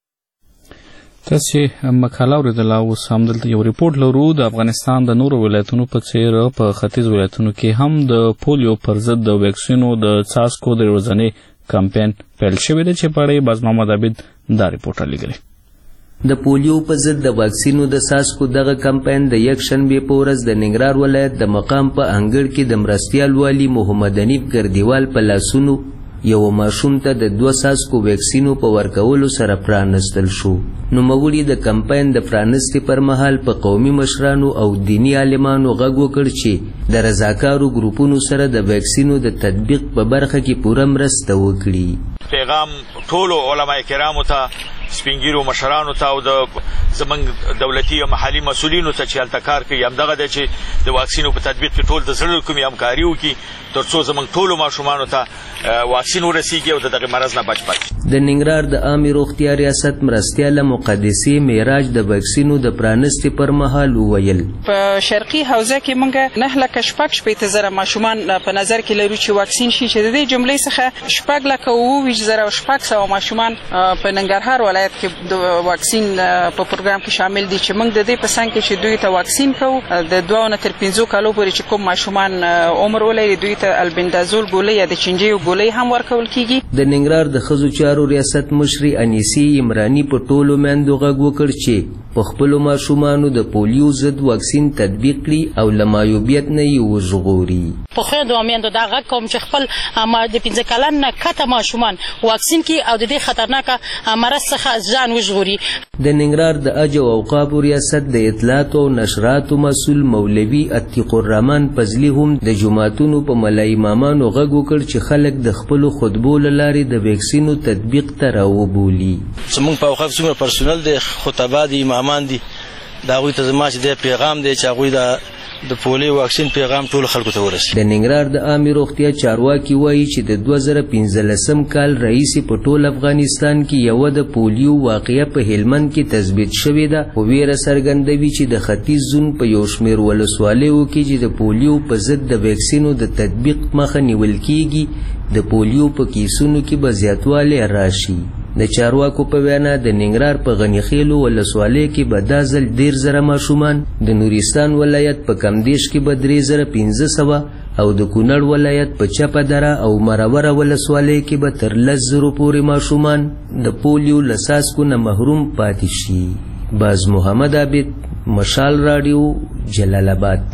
تاسې مقاله اورېدله، اوس همدلته یو ریپورټ لرو. د افغانستان د نورو ولایتونو په څېر په ختیځ ولایتونو کې هم د پولیو پر ضد د ویکسینو د څاڅکو د ورځنۍ کمپاین پیل شوی دی چې په اړه یې باز محمد عابد دا رپورټ رالیږلی. د پولیو په ضد د واکسینو د څاڅکو دغه کمپاین د یکشنبې په ورځ د ننګرهار ولایت د مقام په انګړ کې د مرستیال والي محمد حنیف ګردیوال په لاسونو یو ماشوم ته د دوه څاڅکو ویکسینو په ورکولو سره پرانستل شو. نوموړي د کمپاین د پرانستې پر مهال په قومي مشرانو او دینی عالمانو غږ وکړ چې د رضاکارو ګروپونو سره د ویکسینو د تطبیق په برخه کې پوره مرسته وکړي. پیغام ټولو علما کرامو ته، سپینګیرو مشرانو ته او د زمنګ دولتي او محلي مسؤلینو ته چې هلته کار کوي همدغه دی چې د واکسینو په تطبیق کې ټول د زړه کومې همکاري وکړي تر څو زموږ ټولو ماشومانو ته واکسین ورسیږي او د دغه مرض نه بچ پاتې. د ننګرهار د عامې روغتیا ریاست مرستیاله مقدسې معراج د واکسینو د پرانستې پر مهال وویل په شرقي حوزه کې موږ نه لکه شپږ شپېته زره ماشومان په نظر کې لرو چې واکسین شي، چې د دې جملې څخه شپږ لکه اووه ویشت زره او شپږ سوه ماشومان په ننګرهار ولایت کې د واکسین په پروګرام کې شامل دي چې موږ د دې په څنګ کې چې دوی ته واکسین کوو د دوه نه تر پنځو کالو پورې چې کوم ماشومان عمر ولري دوی ته البندازول ګولۍ یا د چنجیو ګولۍ هم ورکول کیږي. د ننګرهار د ښځو چارو ریاست مشري انیسي عمراني په ټولو میندو غږ وکړ چې په خپلو ماشومانو د پولیو ضد واکسین تطبیق کړي او له معیوبیت نه یې وژغوري. په خویندو او میندو دا غږ کوم چې خپل د پنځه کلن نه کته ماشومان واکسین کړي او د دې خطرناکه مرض څخه ځان وژغوري. د ننګرهار د اجو او اوقافو ریاست د اطلاعاتو او نشراتو مسؤل مولوي عتیق الرحمن فضلي هم د جماعتونو په ملا امامانو غږ وکړ چې خلک د خپلو خطبو له لارې د ویکسینو تطبیق ته راوبولي. زموږ په اوقاف څومره پرسونل دی، خطبا دي، امامان دي، د هغوی ته زما چې دی پیغام دی چې هغوی د د پولیو واکسین پیغام ټولو خلکو ته ورسي. د ننګرهار د عامې روغتیا چارواکي وایي چې د دوه زره پنځلسم کال راهیسې په ټول افغانستان کې یوه د پولیو واقعه په هلمند کې تثبیت شوې ده. خو ویره څرګندوي چې د ختیځ زون په یو شمېر ولسوالیو کې چې د پولیو په ضد د ویکسینو د تطبیق مخه نیول کیږي د پولیو په کیسونو کې به زیاتوالی راشي. د چارواکو په وینا د ننګرهار په غنیخیلو ولسوالۍ کې به دا ځل ډېر زره ماشومان، د نورستان ولایت په کمدیش کې به درې زره پنځه سوه او د کونړ ولایت په چپه دره او مروره ولسوالۍ کې به تر لس زرو پورې ماشومان د پولیو له څاڅکو نه محروم پاتې شي. باز محمد عابد، مشال راډیو، جلال آباد.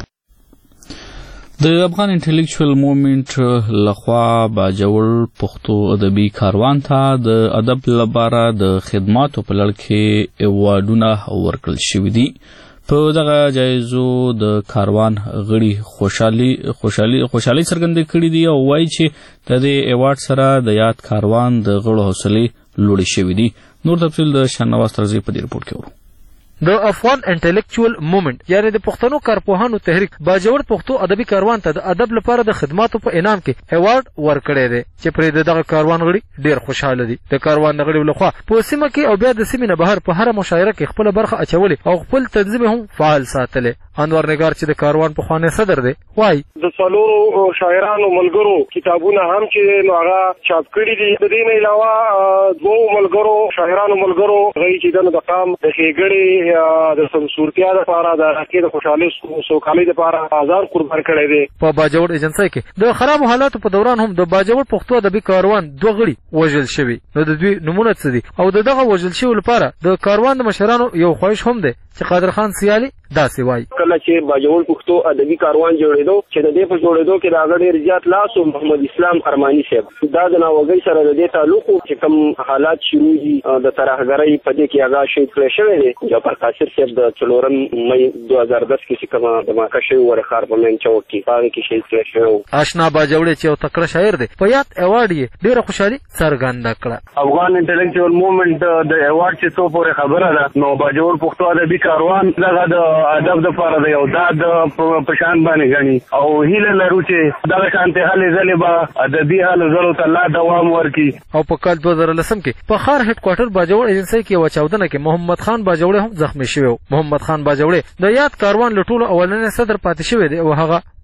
د افغان انټلیکچوال موومنټ لخوا باجوړ پښتو ادبي کاروان ته د ادب لپاره د خدماتو په لړ کې ایوارډونه ورکړل شوي دي. په دغه جایزو د کاروان غړي خوشحالي خوشحالي خوشحالي څرګنده کړې دي او وایي چې د دې ایوارډ سره د یاد کاروان د غړو حوصلې لوړې شوي دي. نور تفصیل د شاهنواز طرزي په دې رپورټ کې ورو. د افغان انټلیکچوال موومنټ یعنی د پښتنو کارپوهانو تحریک باجوړ پښتو ادبي کاروان ته د ادب لپاره د خدماتو په انعام کې ایوارډ ورکړی دی چې پرې دغه کاروان غړي ډېر خوشحاله دي. د کاروان غړي لخوا په سیمه کې او بیا د سیمې نه بهر په هره مشاعره کې خپله برخه اچولې او خپل تنظیم هم فعال ساتلی. انور نگار چې د کاروان پخوانی صدر دی وایي د څلورو شاعرانو ملګرو کتابونه هم چې نو هغه چاپ کړي دي. د دې نه علاوه دوو ملګرو شاعرانو ملګرو هغوی چې د قام د ښېګړې د سمسورتیا دپاره د علاقې د خوشحالۍ سوکالۍ دپاره ځان قربان کړی دی. په باجوړ ایجنسۍ کې د خرابو حالاتو په دوران هم د باجوړ پښتو ادبي کاروان دوه غړي وژل شوي. نو د دوی نومونه څه دي او د دغه وژل شوي لپاره د کاروان د مشرانو یو خواهش هم دی چې قادر خان سیالي داسې وایي کله چې باجوړ پښتو ادبي کاروان جوړېدو چې د دې په جوړېدو کې د هغه ډېر زیات لاس و محمد اسلام ارماني صاحب دا د ناوګۍ سره د دې تعلق چې کوم حالات شروع دي د ترهګرۍ په دې کې هغه شهید کړی شوی دی. جعفر قاصر صاحب د څلورم مۍ دوه هزار دس کې چې کومه دماکه شوې وه د ښار په مین چوک کې په هغې کې شهید کړی شوی و. اشنا باجوړی چې یو تکړه شاعر دی په یاد ایوارډ یې ډېره خوشحالي څرګنده کړه. افغان انټلیکچوال موومنټ د ایوارډ چې څو پورې خبره ده نو باجوړ پښتو ادبي کاروان دغه د ادب دپاره دی او دا د په شان باندې ګڼي او هیله لرو چې دغه شانتې هلې ځلې به ادبي هلو ځلو ته لا دوام ورکړي. او په کال دوه زره لسم کې په ښار هډ کوارټر باجوړ ایجنسۍ کې یوه چاودنه کې محمد خان باجوړی هم زخمي شوی و. محمد خان باجوړی د یاد کاروان له ټولو اولنی صدر پاتې شوی دی او هغه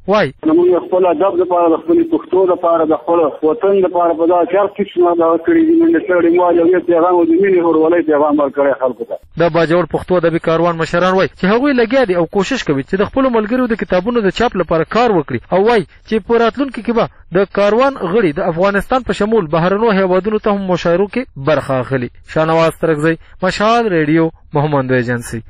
وای موږ خپل ادب لپاره د خپل پښتو لپاره د خپل وطن لپاره په دا چار قسمه دا کړی دي موږ سره مال یو پیغام د مینې ورولې پیغام ورکړی خلکو ته. د باجوړ پښتو ادبي کاروان مشران وای چې هغوی لګیا دي او کوشش کوي چې د خپل ملګرو د کتابونو د چاپ لپاره کار وکړي او وای چې په راتلونکي کې به د کاروان غړي د افغانستان په شمول بهرنو هیوادونو ته هم مشاعرو کې برخه اخلي. شاهنواز ترکزی، مشال ریډیو، محمد ایجنسی.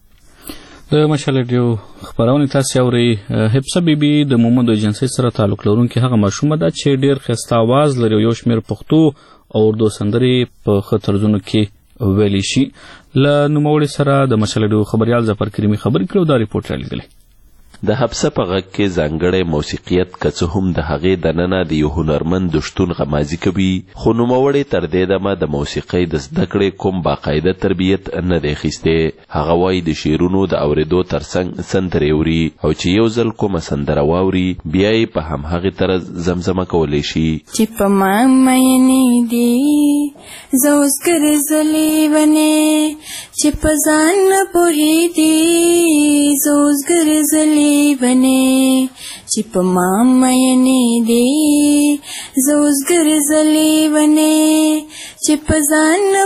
د مشال ریډیو خبرونه تاسو اورئ. حفصه بیبي د محمد ایجنسی سره تعلق لرونکي هغه ماشومه ده چې ډیر ښایسته اواز لري او یو شمېر پښتو او اردو سندرې په ښه طرزونو کې ویلی شي. له نوموړي سره د مشال ریډیو خبریال ظفر کریمي خبرې کړې او دا ریپورټ رالیږلی. د حبسه په غږ کې ځانګړی موسیقیت که څه هم د هغې دننه د یو هنرمند د شتون غمازي کوي، خو نوموړی تر دې دمه د موسیقۍ د زده کړې کوم باقاعده تربیت نه دی اخیستی. هغه وایي د شعرونو د اورېدو ترڅنګ سندرې اوري او چې یو ځل کومه سندره واوري بیا یې په همهغې طرز زمزمه کولی شي. چې په ما مینې دي زه اوس ګرځلې ونې، چې په ځان نه پوهېدې زه اوس ګرځلې بنې، چې په ما مینې دي زه اوس ګرځلې ونې، چې په ځان نه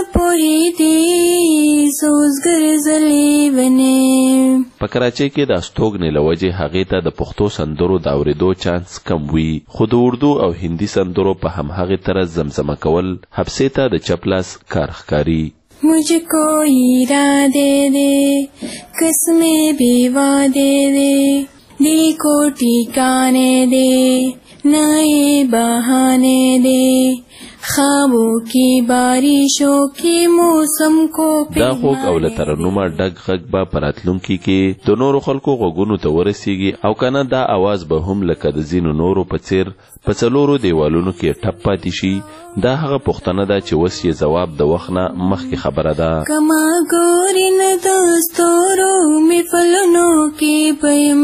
پوهېدې زه اوس ګرځلې ونې. په کراچۍ کې د استوګنې له وجې هغې ته د پښتو سندرو د اورېدو چانس کم وي، خو د اردو او هندي سندرو په همهغې طرز زمزمه کول حبسې ته د چپ لاس کار ښکاري. मुझे कोई इरादे दे कसमें भी वादे दे, देखो ठिकाने दे नए बहाने दे, خوابوں کی بارشوں کی موسم کو دا خوږ او له ترنمه ډک غږ به په راتلونکي کې د نورو خلکو غوږونو ته ورسیږي او کنه دا اواز به هم لکه د ځینو نورو په څیر په څلورو دیوالونو کې ټپ پاتې شي. دا هغه پوښتنه ده چې اوس یې ځواب د وخت نه مخکې خبره ده. کما ګورې نه د ستورو مې فلونو کې بیم،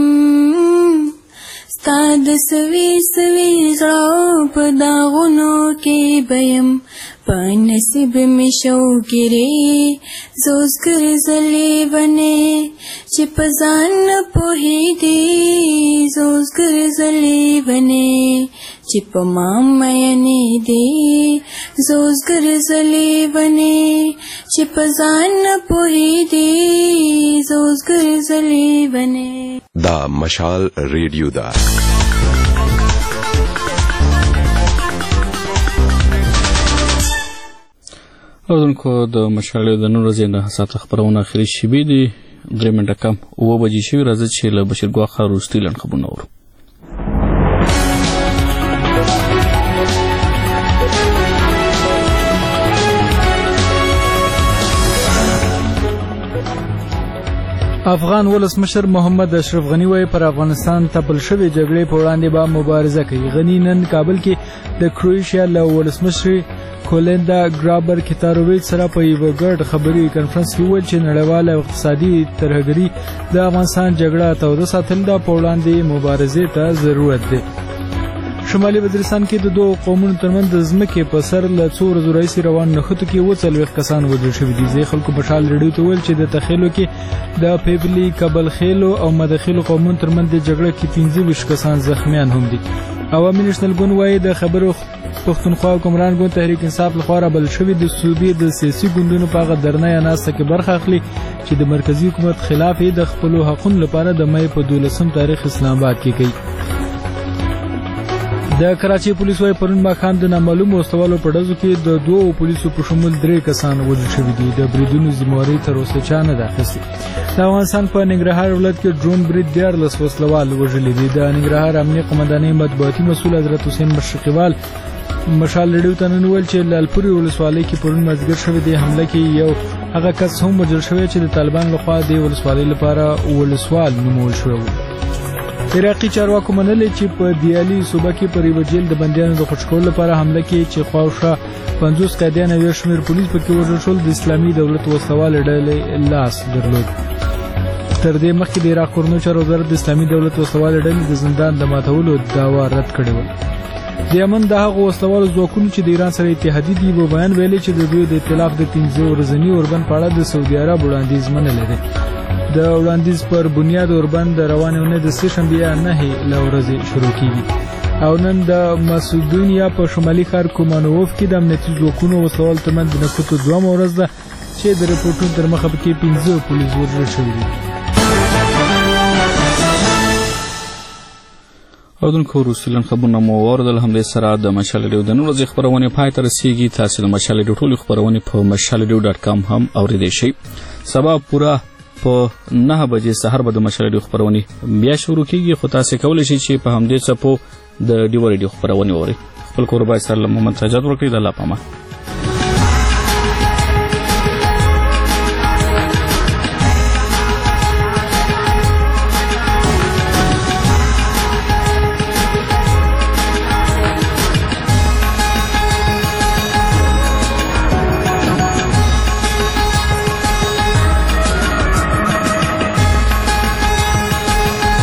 ستا د سوي سوي زړه په داغونو کې بیم، په نصیب مې شوګیرې زه اوس ګرځلې ونې، چې په ځان نه پوهېدې زه اوس ګرځلې ونې، چې په ما مینې دي زه اوس ګرځلې ونې، چې په ځان نه پوهېدې زه اوس ګرځلې ونې. دا مشال ریډیو ده. اوردونکو د مشال د نن ورځې نه ساعته خبرونه اخري شیبې دي درې منټه کم اوه بجې شوي. راځي چې له بشیر ګواښه وروستي لنډ خبرونه اورو. افغان ولسمشر محمد اشرف غنی وایي پر افغانستان تپل شوې جګړې په وړاندې به مبارزه کوي. غنی نن کابل کې د کروشیا له ولسمشر کولیندا ګرابر کتاروویچ سره په یو ګډ خبري کانفرنس کې وویل چې نړیواله اقتصادي ترهګري د افغانستان جګړه توده ساتل د په وړاندې مبارزې ته ضرورت دی. شمالي وزیرستان کې د دوه قومونو ترمنځ د ځمکې په سر له څو ورځو راهیسې روان نښتو کې اووه څلوېښت کسان وژل شوي دي. ځینې خلکو مشال ریډیو ته وویل چې د تخیلو کې د پیبلي کبلخیلو او مدخیلو قومونو ترمنځ د جګړه کې پنځه ویشت کسان زخمیان هم دي. عوامي نېشنل ګوند وایي د خبرو پښتونخوا حکمران ګوند تحریک انصاف لخوا رابلل شوي د صوبې د سیاسي ګوندونو په هغه درنه ناسته کې برخه اخلي چې د مرکزي حکومت خلاف یې د خپلو حقونو لپاره د مې په دولسم تاریخ اسلام آباد کې کوي. د کراچۍ پولیس وايي پرون ماښام د نامعلومو وسلوالو په ډزو کې د دوو پولیسو په شمول درې کسان وژل شوي دي. د بریدونو ذمهواري تر اوسه چا نه ده اخیستې. د افغانستان په ننګرهار ولایت کې ډرون برید دیارلس وسلوال وژلي دي. د ننګرهار امنیه قمندانۍ مطبوعاتي مسؤل حضرت حسین مشرقیوال مشال ریډیو ته نن وویل چې لالپورې ولسوالۍ کې پرون مازدیګر شوې دې حمله کې یو هغه کس هم وژل شوی چې د طالبانو لخوا د ولسوالۍ لپاره ولسوال نومول شوی و. عراقي چارواکو منلې چې په دیالي صوبه کې پر یوه جیل د بندیانو د خوشي کولو لپاره حمله کې چې خواوشا پنځوس قیدیان او یو شمېر پولیس پکې وژل شول د اسلامي دولت وسلوالې ډلې لاس درلود. تر دې مخکې د عراق کورنیو چارو وزارت د اسلامي دولت وسلوالې ډلې د زندان د ماتولو دعوا رد کړې وه. د یمن د هغو وسلوالو ځواکونو چې د ایران سره اتحادي دي په بیان ویلي چې د دوی د ائتلاف د پنځه ورځني اوربند په اړه د سعودي عرب وړاندیز منلی دی. د وړاندیز پر بنیاد اوربند د روانې اونۍ د سهشنبې نهې له ورځې شروع کیږي. او نن د مسودونیا په شمالي ښار کومانوف کې د امنیتي ځواکونو وسوال ترمنځ د نښتو دویمه ورځ ده چې د رپورټونو تر مخه پکې پنځه پولیس وژل شوي دي. اردوونکو وروستي خبرونه مو واوردل. همدې سره د مشال ریډیو د نن ورځې خپرونې پای ته رسیږي. تاسو د مشال ریډیو ټولې خپرونې په مشال ریډیو ډاټ کام هم اوریدلی شئ. سبا پوره په نهه بجې سهار به د مشال ریډیو خپرونې بیا شروع کیږي، خو تاسو کولی شئ چې په همدې څپو د ډیو ریډیو خپرونې واورئ. خپل کوربای سره محمد سجاد ورکړئ. د الله پامان.